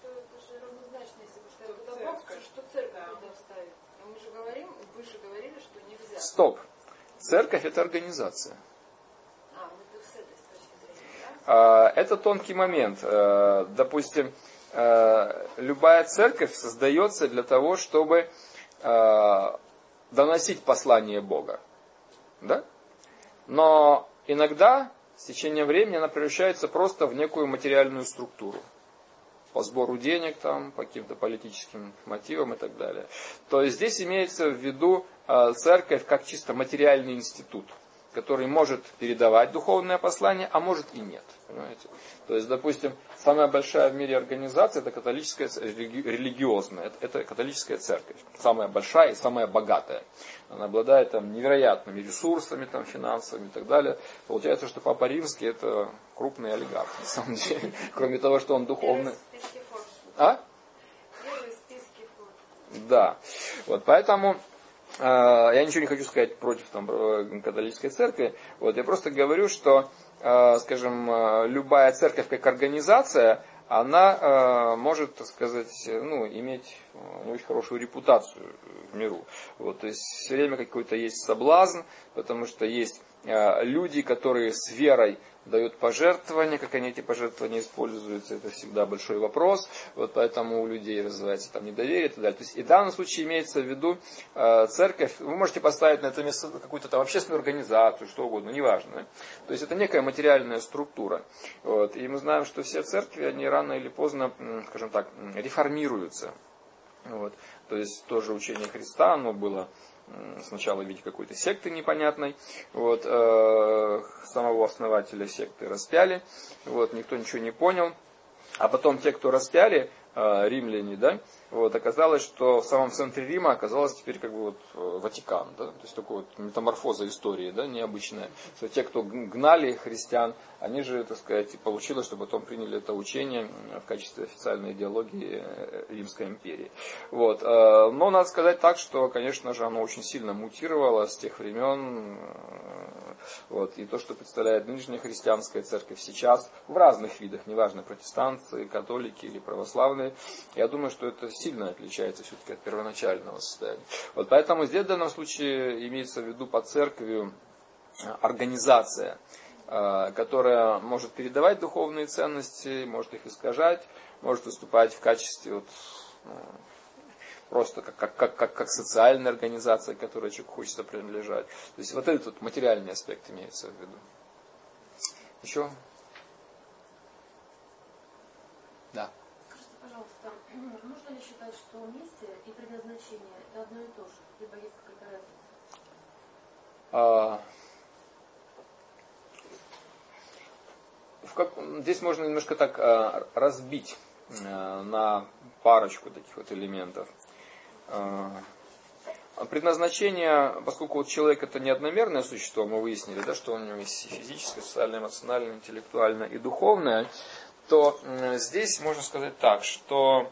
Стоп. Церковь — это организация. Это тонкий момент. Допустим, любая церковь создается для того, чтобы доносить послание Бога. Да? Но иногда с течением времени она превращается просто в некую материальную структуру. По сбору денег, там, по каким-то политическим мотивам и так далее. То есть здесь имеется в виду церковь как чисто материальный институт, который может передавать духовное послание, а может и нет. Понимаете? То есть, допустим, самая большая в мире организация — это католическая, религиозная, это католическая церковь. Самая большая и самая богатая. Она обладает там невероятными ресурсами там, финансовыми и так далее. Получается, что Папа Римский — это крупный олигарх, на самом деле. Кроме того, что он духовный. А? Да. Вот поэтому я ничего не хочу сказать против там, католической церкви. Вот, я просто говорю, что, скажем, любая церковь как организация, она может, так сказать, иметь не очень хорошую репутацию в миру. Вот, то есть все время какой-то есть соблазн, потому что есть люди, которые с верой дают пожертвования, как они эти пожертвования используются, это всегда большой вопрос. Вот поэтому у людей развивается там недоверие и так далее. То есть и в данном случае имеется в виду церковь. Вы можете поставить на это место какую-то там общественную организацию, что угодно, неважно. Да? То есть это некая материальная структура. Вот. И мы знаем, что все церкви, они рано или поздно, скажем так, реформируются. Вот. То есть тоже учение Христа, оно было сначала в виде какой-то секты непонятной, вот, самого основателя секты распяли, вот, никто ничего не понял, а потом те, кто распяли, римляне, да, вот, оказалось, что в самом центре Рима оказалось теперь как бы вот Ватикан, да, то есть такая вот метаморфоза истории, да, необычная, что те, кто гнали христиан, они же, так сказать, получилось, что потом приняли это учение в качестве официальной идеологии Римской империи. Вот. Но надо сказать так, что, конечно же, оно очень сильно мутировало с тех времен. Вот. И то, что представляет нынешняя христианская церковь сейчас, в разных видах, неважно, протестанты, католики или православные, я думаю, что это сильно отличается все-таки от первоначального состояния. Вот поэтому здесь в данном случае имеется в виду под церковью организация, которая может передавать духовные ценности, может их искажать, может выступать в качестве вот, просто как социальная организация, к которой человеку хочется принадлежать. То есть вот этот вот материальный аспект имеется в виду. Еще? Да. Скажите, пожалуйста, можно ли считать, что миссия и предназначение это одно и то же, либо есть какая-то разница? Здесь можно немножко так разбить на парочку таких вот элементов. Предназначение, поскольку вот человек это не одномерное существо, мы выяснили, да, что у него есть и физическое, социальное, эмоциональное, интеллектуальное и духовное, то здесь можно сказать так, что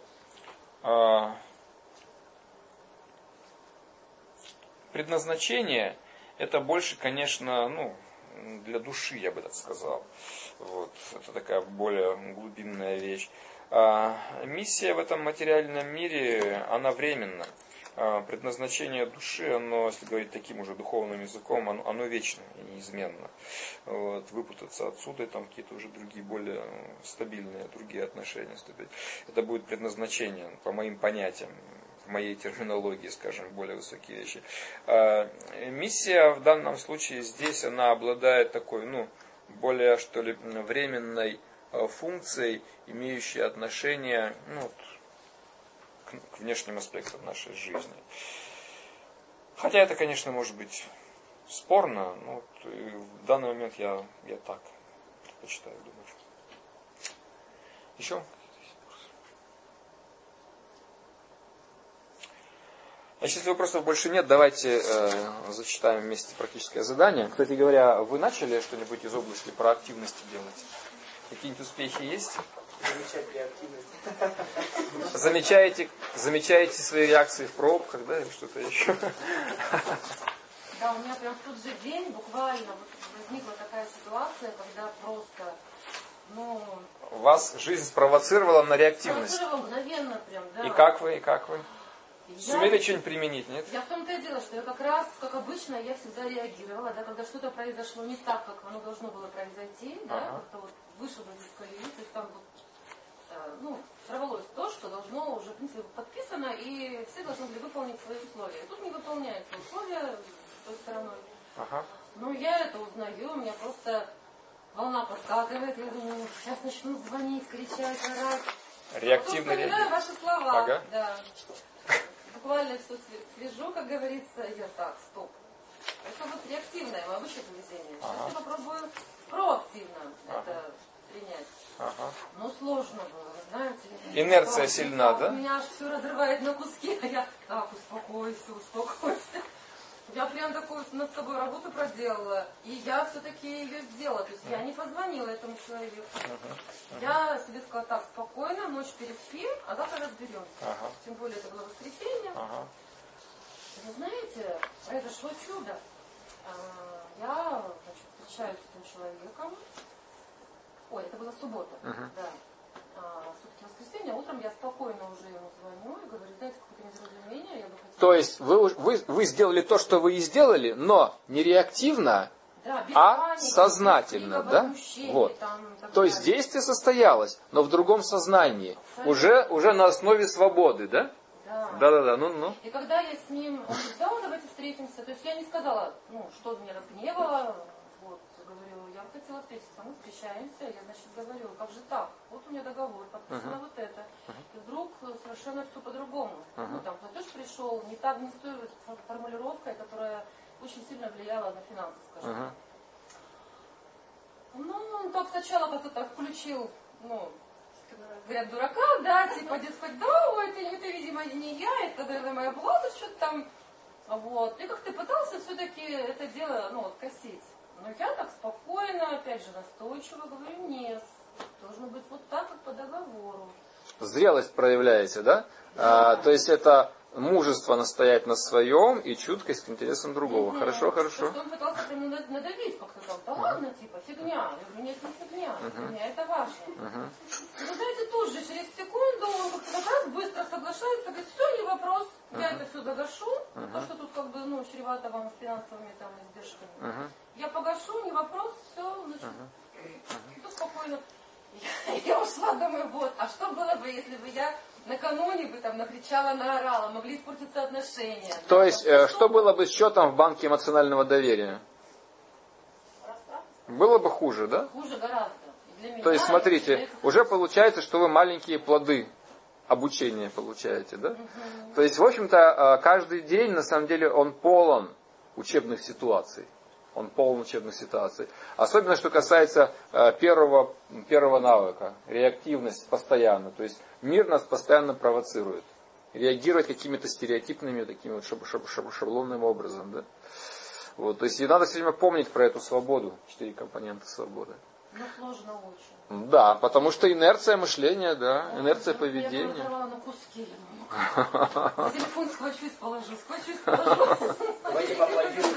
предназначение это больше, конечно, для души, я бы так сказал. Вот, это такая более глубинная вещь. Миссия в этом материальном мире, она временна. Предназначение души, оно, если говорить таким уже духовным языком, оно вечно и неизменно. Вот, выпутаться отсюда, и там какие-то уже другие, более стабильные, другие отношения вступить. Это будет предназначение, по моим понятиям, в моей терминологии, скажем, более высокие вещи. Миссия в данном случае здесь, она обладает такой, более, что ли, временной функцией, имеющей отношение, к внешним аспектам нашей жизни. Хотя это, конечно, может быть спорно, но в данный момент я так предпочитаю думать. Еще? Значит, если вопросов больше нет, давайте зачитаем вместе практическое задание. Кстати говоря, вы начали что-нибудь из области проактивности делать? Какие-нибудь успехи есть? Замечаете свои реакции в пробках, да, или что-то еще? Да, у меня прям в тот же день буквально возникла такая ситуация, когда просто, Вас жизнь спровоцировала на реактивность. Спровоцировала мгновенно прям, да. И как вы? Сумели что-нибудь применить, нет? Я в том-то и дело, что я как раз, как обычно, я всегда реагировала, да, когда что-то произошло не так, как оно должно было произойти, да, как-то вот вышло из колеи, то есть там вот, сорвалось то, что должно уже, в принципе, подписано, и все должны были выполнить свои условия. И тут не выполняются условия с той стороной. Я это узнаю, у меня просто волна подкатывает, я думаю, сейчас начну звонить, кричать, орать. Реактивно реагировать. Ваши слова, да. Буквально все свяжу, как говорится, я так, стоп. Это вот реактивное мое обычное поведение. Сейчас я попробую проактивно это принять. Но сложно было, вы знаете. Инерция сильна, да? Меня аж все разрывает на куски, а я так, успокойся. Я прям такую над собой работу проделала, и я все-таки ее сделала. То есть я не позвонила этому человеку. Я себе сказала так, спокойно, ночь переспим, а завтра разберемся. Тем более это было воскресенье. Вы знаете, произошло чудо. Я, встречаюсь с этим человеком. Ой, это была суббота. Да. Все-таки воскресенье, утром я спокойно уже ему звоню и говорю, знаете, какое-то недоразумение, я бы хотела... То есть вы сделали то, что вы и сделали, но не реактивно, да, а паники, сознательно, да? Вот. То есть действие состоялось, но в другом сознании. Уже на основе свободы, да? Да. И когда я с ним, он говорит, да, давайте встретимся. То есть я не сказала, что меня разгневало. Вот, говорю, я бы хотела встретиться, мы встречаемся, я, значит, говорю, как же так? Вот у меня договор, подписано вот это. И вдруг совершенно все по-другому. Там платеж пришел, не с той формулировкой, которая очень сильно влияла на финансы, скажем. Он так сначала как-то так включил, говорят, дурака, да, типа, дескать, да, ой, это, видимо, не я, это, наверное, моя блата, что-то там. Вот. И как-то пытался все-таки это дело, откосить. Но я так спокойно, опять же, настойчиво говорю, нет, должно быть вот так, как по договору. Зрелость проявляете, да? То есть это мужество настоять на своем и чуткость к интересам другого. Хорошо. Он пытался прям надавить как-то там, да ладно, типа, фигня. Я говорю, нет, не фигня, для меня это важно. И вы знаете, тут же через секунду он как-то как раз быстро соглашается, говорит, все, не вопрос, я это все загашу, то, что тут как бы, чревато вам с финансовыми там издержками. Я погашу, не вопрос, все, все спокойно. Я ушла, думаю, вот, а что было бы, если бы я накануне бы там накричала, наорала, могли испортиться отношения. То есть, что было бы с счетом в банке эмоционального доверия? Было бы хуже, да? Хуже гораздо. То есть, смотрите, уже получается, что вы маленькие плоды обучения получаете, да? То есть, в общем-то, каждый день, на самом деле, он полон учебных ситуаций. Он полон учебных ситуаций. Особенно, что касается первого навыка. Реактивность постоянно. То есть мир нас постоянно провоцирует. Реагировать какими-то стереотипными, такими вот шаблонным образом. Да? Вот, то есть и надо все время помнить про эту свободу. 4 компонента свободы. Ну, сложно очень. Да, потому что инерция мышления, да, инерция поведения. Я разорвала на куски. Телефон схвачусь, положу. Давайте поаплодируем.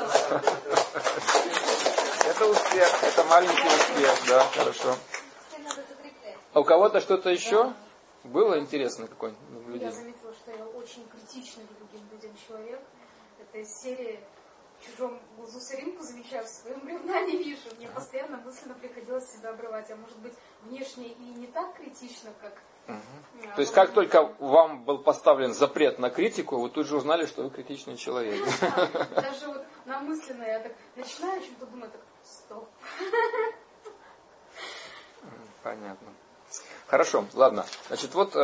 Это успех, это маленький успех, да, хорошо. А у кого-то что-то еще? Было интересно какое-нибудь наблюдение? Я заметила, что я очень критичный к другим людям человек. Это из серии «В чужом глазу соринку замечаю, в своем бревна не вижу». Мне постоянно мысленно приходилось себя обрывать. А может быть, внешне и не так критично, как... То есть, как только вам был поставлен запрет на критику, вы тут же узнали, что вы критичный человек. Даже вот намысленно я так начинаю о чем-то думать, так, стоп. Понятно. Хорошо, ладно. Значит, вот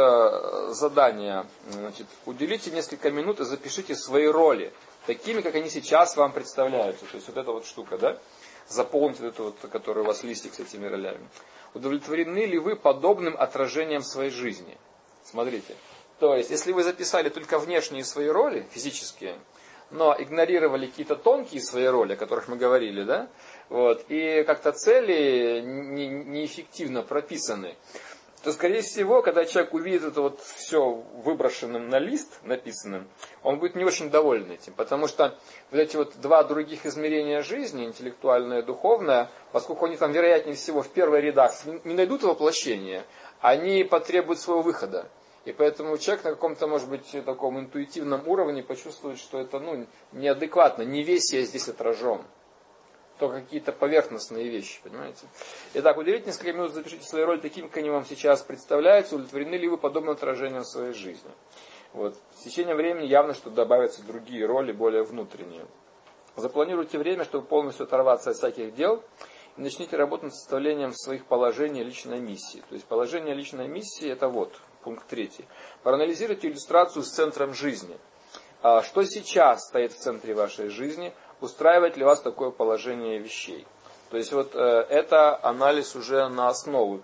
задание. Значит, уделите несколько минут и запишите свои роли, такими, как они сейчас вам представляются. То есть, вот эта вот штука, да? Заполните эту вот, который у вас листик с этими ролями. Удовлетворены ли вы подобным отражением своей жизни? Смотрите. То есть, если вы записали только внешние свои роли, физические, но игнорировали какие-то тонкие свои роли, о которых мы говорили, да? Вот, и как-то цели неэффективно прописаны, то, скорее всего, когда человек увидит это вот все выброшенным на лист, написанным, он будет не очень доволен этим. Потому что вот эти вот 2 других измерения жизни, интеллектуальное и духовное, поскольку они там, вероятнее всего, в первой редакции не найдут воплощения, они потребуют своего выхода. И поэтому человек на каком-то, может быть, таком интуитивном уровне почувствует, что это неадекватно, не весь я здесь отражен. Только какие-то поверхностные вещи, понимаете? Итак, уделите несколько минут, запишите свои роли такими, как они вам сейчас представляются, удовлетворены ли вы подобным отражением своей жизни. Вот. С течением времени явно, что добавятся другие роли, более внутренние. Запланируйте время, чтобы полностью оторваться от всяких дел, и начните работу над составлением своих положений личной миссии. То есть положение личной миссии, это вот, пункт 3. Проанализируйте иллюстрацию с центром жизни. Что сейчас стоит в центре вашей жизни? Устраивает ли вас такое положение вещей? То есть вот это анализ уже на основу.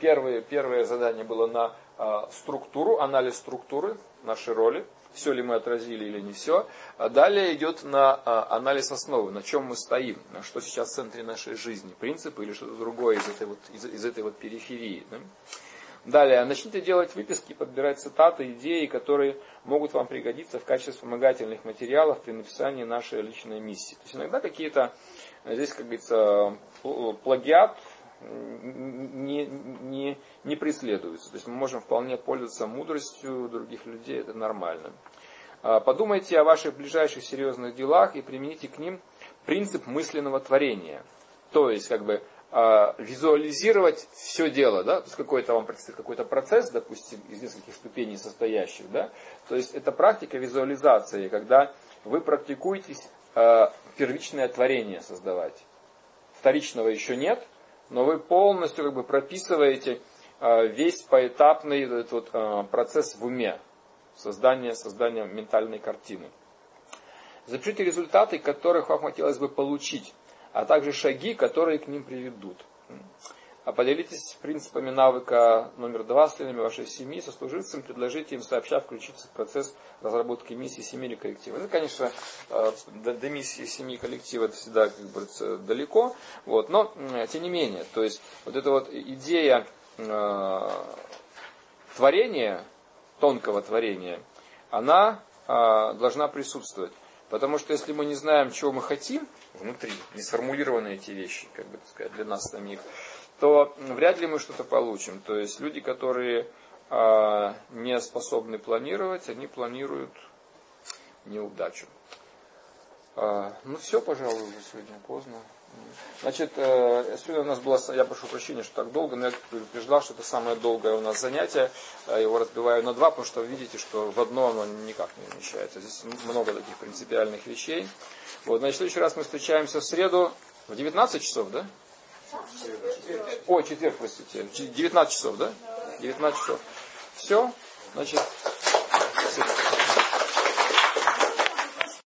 Первое задание было на структуру, анализ структуры нашей роли. Все ли мы отразили или не все. А далее идет на анализ основы, на чем мы стоим, что сейчас в центре нашей жизни, принципы или что-то другое из этой вот периферии. Да? Далее, начните делать выписки, подбирать цитаты, идеи, которые могут вам пригодиться в качестве вспомогательных материалов при написании нашей личной миссии. То есть иногда какие-то, здесь, как говорится, плагиат не преследуется. То есть мы можем вполне пользоваться мудростью других людей, это нормально. Подумайте о ваших ближайших серьезных делах и примените к ним принцип мысленного творения. То есть, как бы, визуализировать все дело, да, то есть какой-то вам предстоит какой-то процесс, допустим, из нескольких ступеней состоящих, да, то есть это практика визуализации, когда вы практикуетесь первичное творение создавать. Вторичного еще нет, но вы полностью как бы прописываете весь поэтапный этот вот процесс в уме, создания ментальной картины. Запишите результаты, которых вам хотелось бы получить, а также шаги, которые к ним приведут. Поделитесь принципами навыка номер 2 с членами вашей семьи, сослуживцам, предложите им сообща включиться в процесс разработки миссии семьи или коллектива. Ну, конечно, до миссии семьи и коллектива это всегда, как говорится, далеко, вот, но тем не менее, то есть вот эта вот идея творения, тонкого творения, она должна присутствовать. Потому что если мы не знаем, чего мы хотим внутри, не сформулированы эти вещи, как бы так сказать, для нас самих, то вряд ли мы что-то получим. То есть люди, которые не способны планировать, они планируют неудачу. Ну все, пожалуй, уже сегодня поздно. Значит, сегодня у нас было, я прошу прощения, что так долго, но я предупреждал, что это самое долгое у нас занятие. Его разбиваю на 2, потому что видите, что в одно оно никак не умещается. Здесь много таких принципиальных вещей. Вот, значит, в следующий раз мы встречаемся в среду в 19 часов, да? Ой, четверг, простите. 19 часов, да? 19 часов. Все, значит,